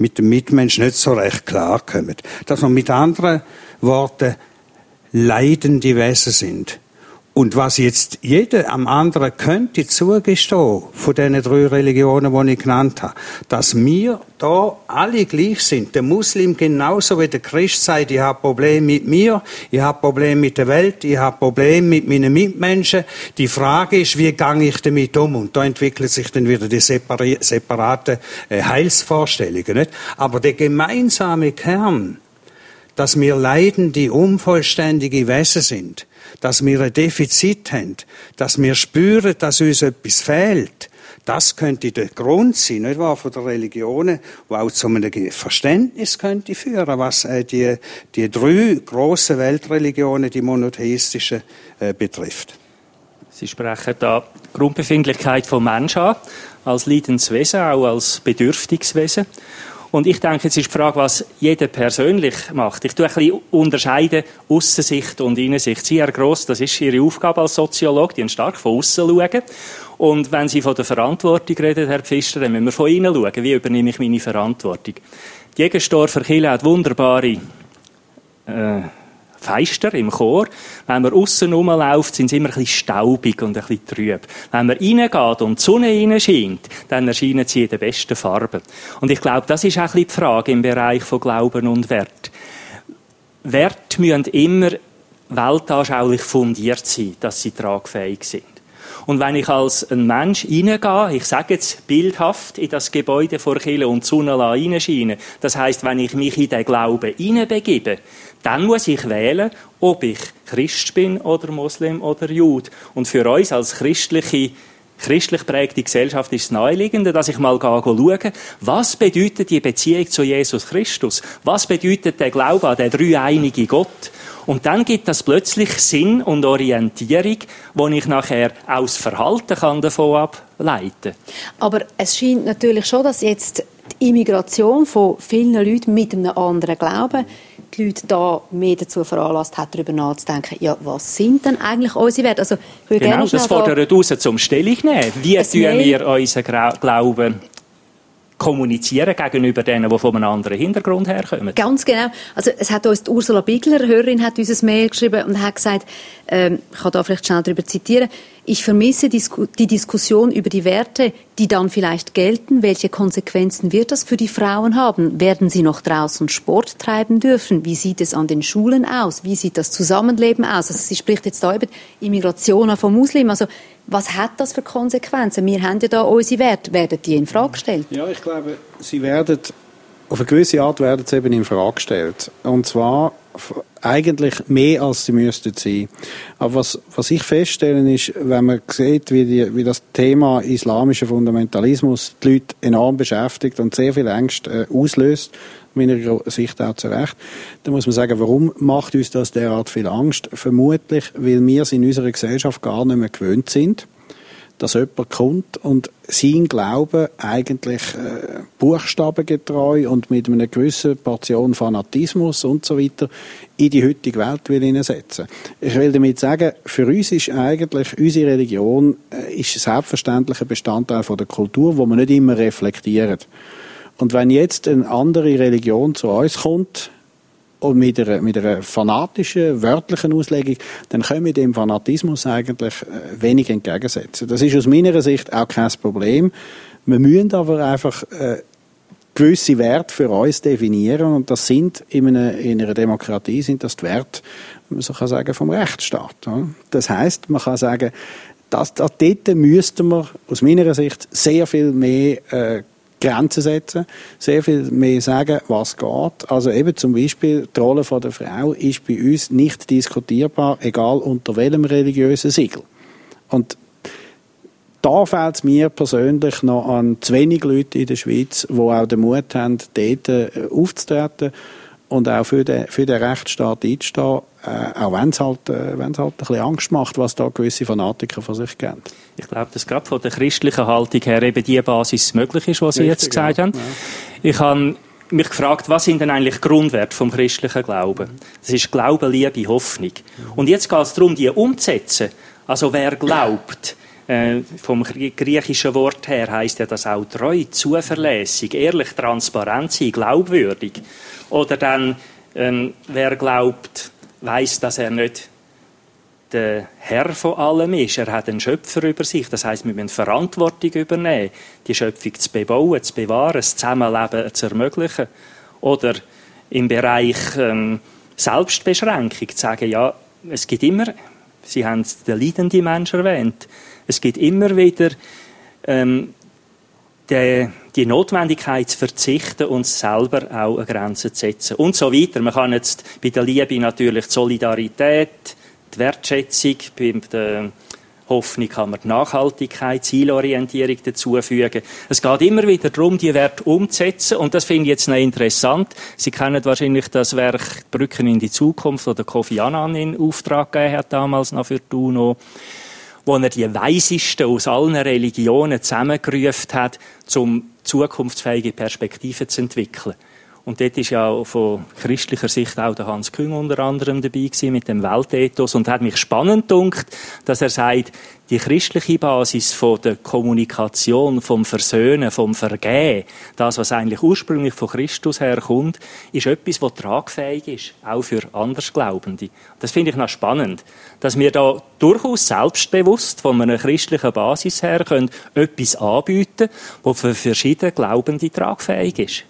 nicht so recht klarkommen. Dass wir mit anderen Worten leidende Wesen sind. Und was jetzt jeder am anderen könnte zugestehen, von diesen 3 Religionen, die ich genannt habe, dass wir da alle gleich sind. Der Muslim genauso wie der Christ sagt, ich habe Probleme mit mir, ich habe Probleme mit der Welt, ich habe Probleme mit meinen Mitmenschen. Die Frage ist, wie gehe ich damit um? Und da entwickeln sich dann wieder die separaten Heilsvorstellungen. Nicht? Aber der gemeinsame Kern, dass wir leidende, unvollständige Wesen sind, dass wir ein Defizit haben, dass wir spüren, dass uns etwas fehlt, das könnte der Grund sein, nicht wahr, von der Religionen, wo auch zu einem Verständnis könnte führen, was die 3 grossen Weltreligionen, die monotheistischen, betrifft.
Sie sprechen da die Grundbefindlichkeit vom Menschen an, als leidendes Wesen, auch als bedürftiges Wesen. Und ich denke, jetzt ist die Frage, was jeder persönlich macht. Ich tue ein bisschen unterscheiden Aussensicht und Innensicht. Sie, Herr Gross, das ist Ihre Aufgabe als Soziologe, die stark von aussen schauen. Und wenn Sie von der Verantwortung reden, Herr Pfister, dann müssen wir von innen schauen. Wie übernehme ich meine Verantwortung? Die Jägersdorfer Kirche hat wunderbare feister im Chor. Wenn man aussen rumläuft, sind sie immer ein bisschen staubig und ein bisschen trüb. Wenn man reingeht und die Sonne reinscheint, dann erscheinen sie in den besten Farben. Und ich glaube, das ist auch ein bisschen die Frage im Bereich von Glauben und Wert. Werte müssen immer weltanschaulich fundiert sein, dass sie tragfähig sind. Und wenn ich als ein Mensch reingehe, ich sage jetzt bildhaft, in das Gebäude vor Kirche und die Sonne reinscheinen, das heisst, wenn ich mich in den Glauben hineinbegebe, dann muss ich wählen, ob ich Christ bin oder Moslem oder Jude. Und für uns als christlich prägte Gesellschaft ist es naheliegend, dass ich mal schaue, was bedeutet die Beziehung zu Jesus Christus? Was bedeutet der Glaube an den dreieinigen Gott? Und dann gibt das plötzlich Sinn und Orientierung, wo ich nachher auch das Verhalten kann davon ableiten kann.
Aber es scheint natürlich schon, dass jetzt die Immigration von vielen Leuten mit einem anderen Glauben die Leute da mehr dazu veranlasst hat, darüber nachzudenken, ja, was sind denn eigentlich unsere Werte? Also,
genau, das fordert raus zum Stellung nehmen. Wie tun wir unseren Glauben kommunizieren gegenüber denen, die von einem anderen Hintergrund herkommen?
Ganz genau. Also es hat uns die Ursula Bigler, Hörerin, hat uns ein Mail geschrieben und hat gesagt, ich kann da vielleicht schnell darüber zitieren, ich vermisse die Diskussion über die Werte, die dann vielleicht gelten. Welche Konsequenzen wird das für die Frauen haben? Werden sie noch draußen Sport treiben dürfen? Wie sieht es an den Schulen aus? Wie sieht das Zusammenleben aus? Also sie spricht jetzt da über die Immigration von Muslimen. Also was hat das für Konsequenzen? Wir haben ja da unsere Werte. Werden die in Frage gestellt?
Ja, ich glaube, sie werden auf eine gewisse Art werden sie eben in Frage gestellt. Und zwar eigentlich mehr, als sie müssten sein. Aber was ich feststelle, ist, wenn man sieht, wie das Thema islamischer Fundamentalismus die Leute enorm beschäftigt und sehr viel Ängste auslöst, meiner Sicht auch zu Recht, dann muss man sagen, warum macht uns das derart viel Angst? Vermutlich, weil wir es in unserer Gesellschaft gar nicht mehr gewöhnt sind, dass jemand kommt und sein Glauben eigentlich buchstabengetreu und mit einer gewissen Portion Fanatismus und so weiter in die heutige Welt will hineinsetzen. Ich will damit sagen, für uns ist eigentlich unsere Religion ist selbstverständlich ein Bestandteil von der Kultur, wo man nicht immer reflektiert. Und wenn jetzt eine andere Religion zu uns kommt, und mit einer fanatischen, wörtlichen Auslegung, dann können wir dem Fanatismus eigentlich wenig entgegensetzen. Das ist aus meiner Sicht auch kein Problem. Wir müssen aber einfach gewisse Werte für uns definieren und das sind in einer Demokratie sind das die Werte, man so kann sagen, vom Rechtsstaat. Das heisst, man kann sagen, dort müssten wir aus meiner Sicht sehr viel mehr Grenzen setzen, sehr viel mehr sagen, was geht. Also eben zum Beispiel die Rolle von der Frau ist bei uns nicht diskutierbar, egal unter welchem religiösen Siegel. Und da fehlt es mir persönlich noch an zu wenig Leute in der Schweiz, die auch den Mut haben, dort aufzutreten und auch für den Rechtsstaat einzustehen, auch wenn es halt ein bisschen Angst macht, was da gewisse Fanatiker von sich geben.
Ich glaube, dass gerade von der christlichen Haltung her eben die Basis möglich ist, was Sie jetzt gesagt haben. Ja. Ich habe mich gefragt, was sind denn eigentlich Grundwerte vom christlichen Glauben? Das ist Glaube, Liebe, Hoffnung. Und jetzt geht es darum, die umzusetzen. Also wer glaubt, vom griechischen Wort her heisst ja das auch treu, zuverlässig, ehrlich, transparent sein, glaubwürdig. Oder dann, wer glaubt, weiss, dass er nicht der Herr von allem ist. Er hat einen Schöpfer über sich. Das heisst, wir müssen Verantwortung übernehmen, die Schöpfung zu bebauen, zu bewahren, das Zusammenleben zu ermöglichen. Oder im Bereich Selbstbeschränkung zu sagen, ja, es gibt immer, Sie haben den leidenden Menschen erwähnt, es gibt immer wieder die Notwendigkeit zu verzichten und selber auch eine Grenze zu setzen und so weiter. Man kann jetzt bei der Liebe natürlich die Solidarität, die Wertschätzung, bei der Hoffnung kann man die Nachhaltigkeit, Zielorientierung dazufügen. Es geht immer wieder darum, die Werte umzusetzen und das finde ich jetzt noch interessant. Sie kennen wahrscheinlich das Werk «Brücken in die Zukunft», das Kofi Annan in Auftrag gegeben hat, damals noch für die UNO, wo er die Weisesten aus allen Religionen zusammengerufen hat, um zukunftsfähige Perspektiven zu entwickeln. Und dort ist ja auch von christlicher Sicht auch der Hans Küng unter anderem dabei gewesen mit dem Weltethos und hat mich spannend gedunkt, dass er sagt, die christliche Basis von der Kommunikation, vom Versöhnen, vom Vergehen, das, was eigentlich ursprünglich von Christus herkommt, ist etwas, das tragfähig ist, auch für Andersglaubende. Das finde ich noch spannend, dass wir da durchaus selbstbewusst von einer christlichen Basis her können etwas anbieten, das für verschiedene Glaubende tragfähig ist.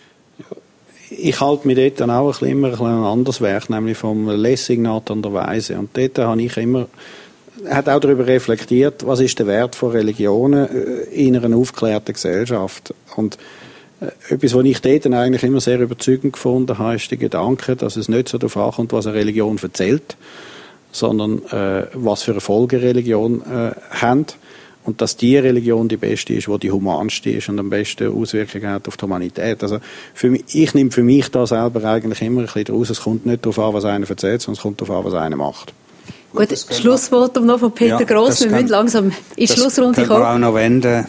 Ich halte mich dort dann auch immer ein bisschen anders Werk, nämlich vom Lessignat an der Weise. Und dort habe ich immer, hat auch darüber reflektiert, was ist der Wert von Religionen in einer aufgeklärten Gesellschaft. Und etwas, was ich dort dann eigentlich immer sehr überzeugend gefunden habe, ist der Gedanke, dass es nicht so darauf ankommt, was eine Religion erzählt, sondern was für eine Folge Religion hat. Und dass die Religion die beste ist, die humanste ist und am besten Auswirkungen hat auf die Humanität. Also ich nehme für mich da selber eigentlich immer ein bisschen daraus, es kommt nicht darauf an, was einer erzählt, sondern es kommt darauf an, was einer macht.
Gut, Schlussvotum noch von Peter Gross. Wir müssen langsam in die Schlussrunde kommen.
Das können wir auch noch wenden,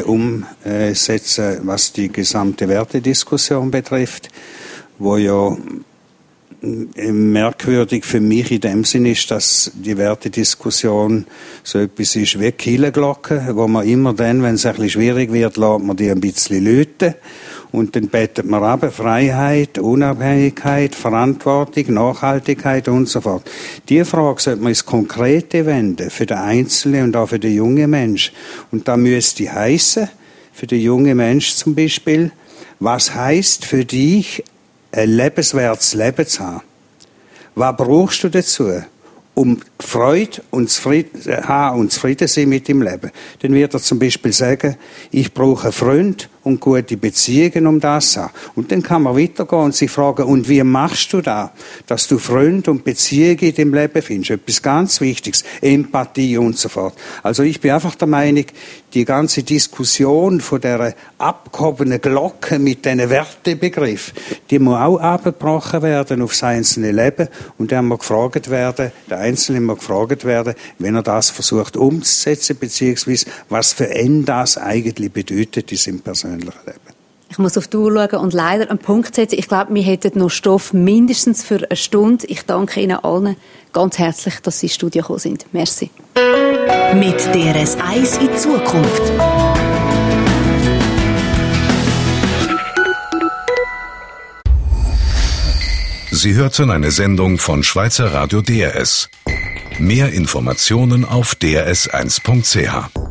umsetzen, was die gesamte Wertediskussion betrifft, wo ja merkwürdig für mich in dem Sinn ist, dass die Wertediskussion so etwas ist wie Kirchenglocke, wo man immer dann, wenn es ein bisschen schwierig wird, lässt man die ein bisschen läuten und dann betet man ab Freiheit, Unabhängigkeit, Verantwortung, Nachhaltigkeit und so fort. Die Frage sollte man ins Konkrete wenden, für den Einzelnen und auch für den jungen Mensch. Und da müsste heissen, für den jungen Mensch zum Beispiel, was heisst für dich, ein lebenswertes Leben zu haben? Was brauchst du dazu, um Freude und zufrieden sein mit dem Leben? Dann wird er zum Beispiel sagen, ich brauche einen Freund und gute Beziehungen, um das zu haben. Und dann kann man weitergehen und sich fragen, und wie machst du das, dass du Freunde und Beziehungen in dem Leben findest? Etwas ganz Wichtiges, Empathie und so fort. Also ich bin einfach der Meinung, die ganze Diskussion von der abgehobenen Glocke mit diesen Wertebegriffen, die muss auch abgebrochen werden aufs einzelne Leben und dann muss gefragt werden, der Einzelne muss gefragt werden, wenn er das versucht umzusetzen, beziehungsweise was für ihn das eigentlich bedeutet in seinem persönlichen Leben.
Ich muss auf die Uhr schauen und leider einen Punkt setzen. Ich glaube, wir hätten noch Stoff mindestens für eine Stunde. Ich danke Ihnen allen ganz herzlich, dass Sie ins Studio gekommen sind. Merci.
Mit DRS1 in Zukunft.
Sie hörten eine Sendung von Schweizer Radio DRS. Mehr Informationen auf drs1.ch.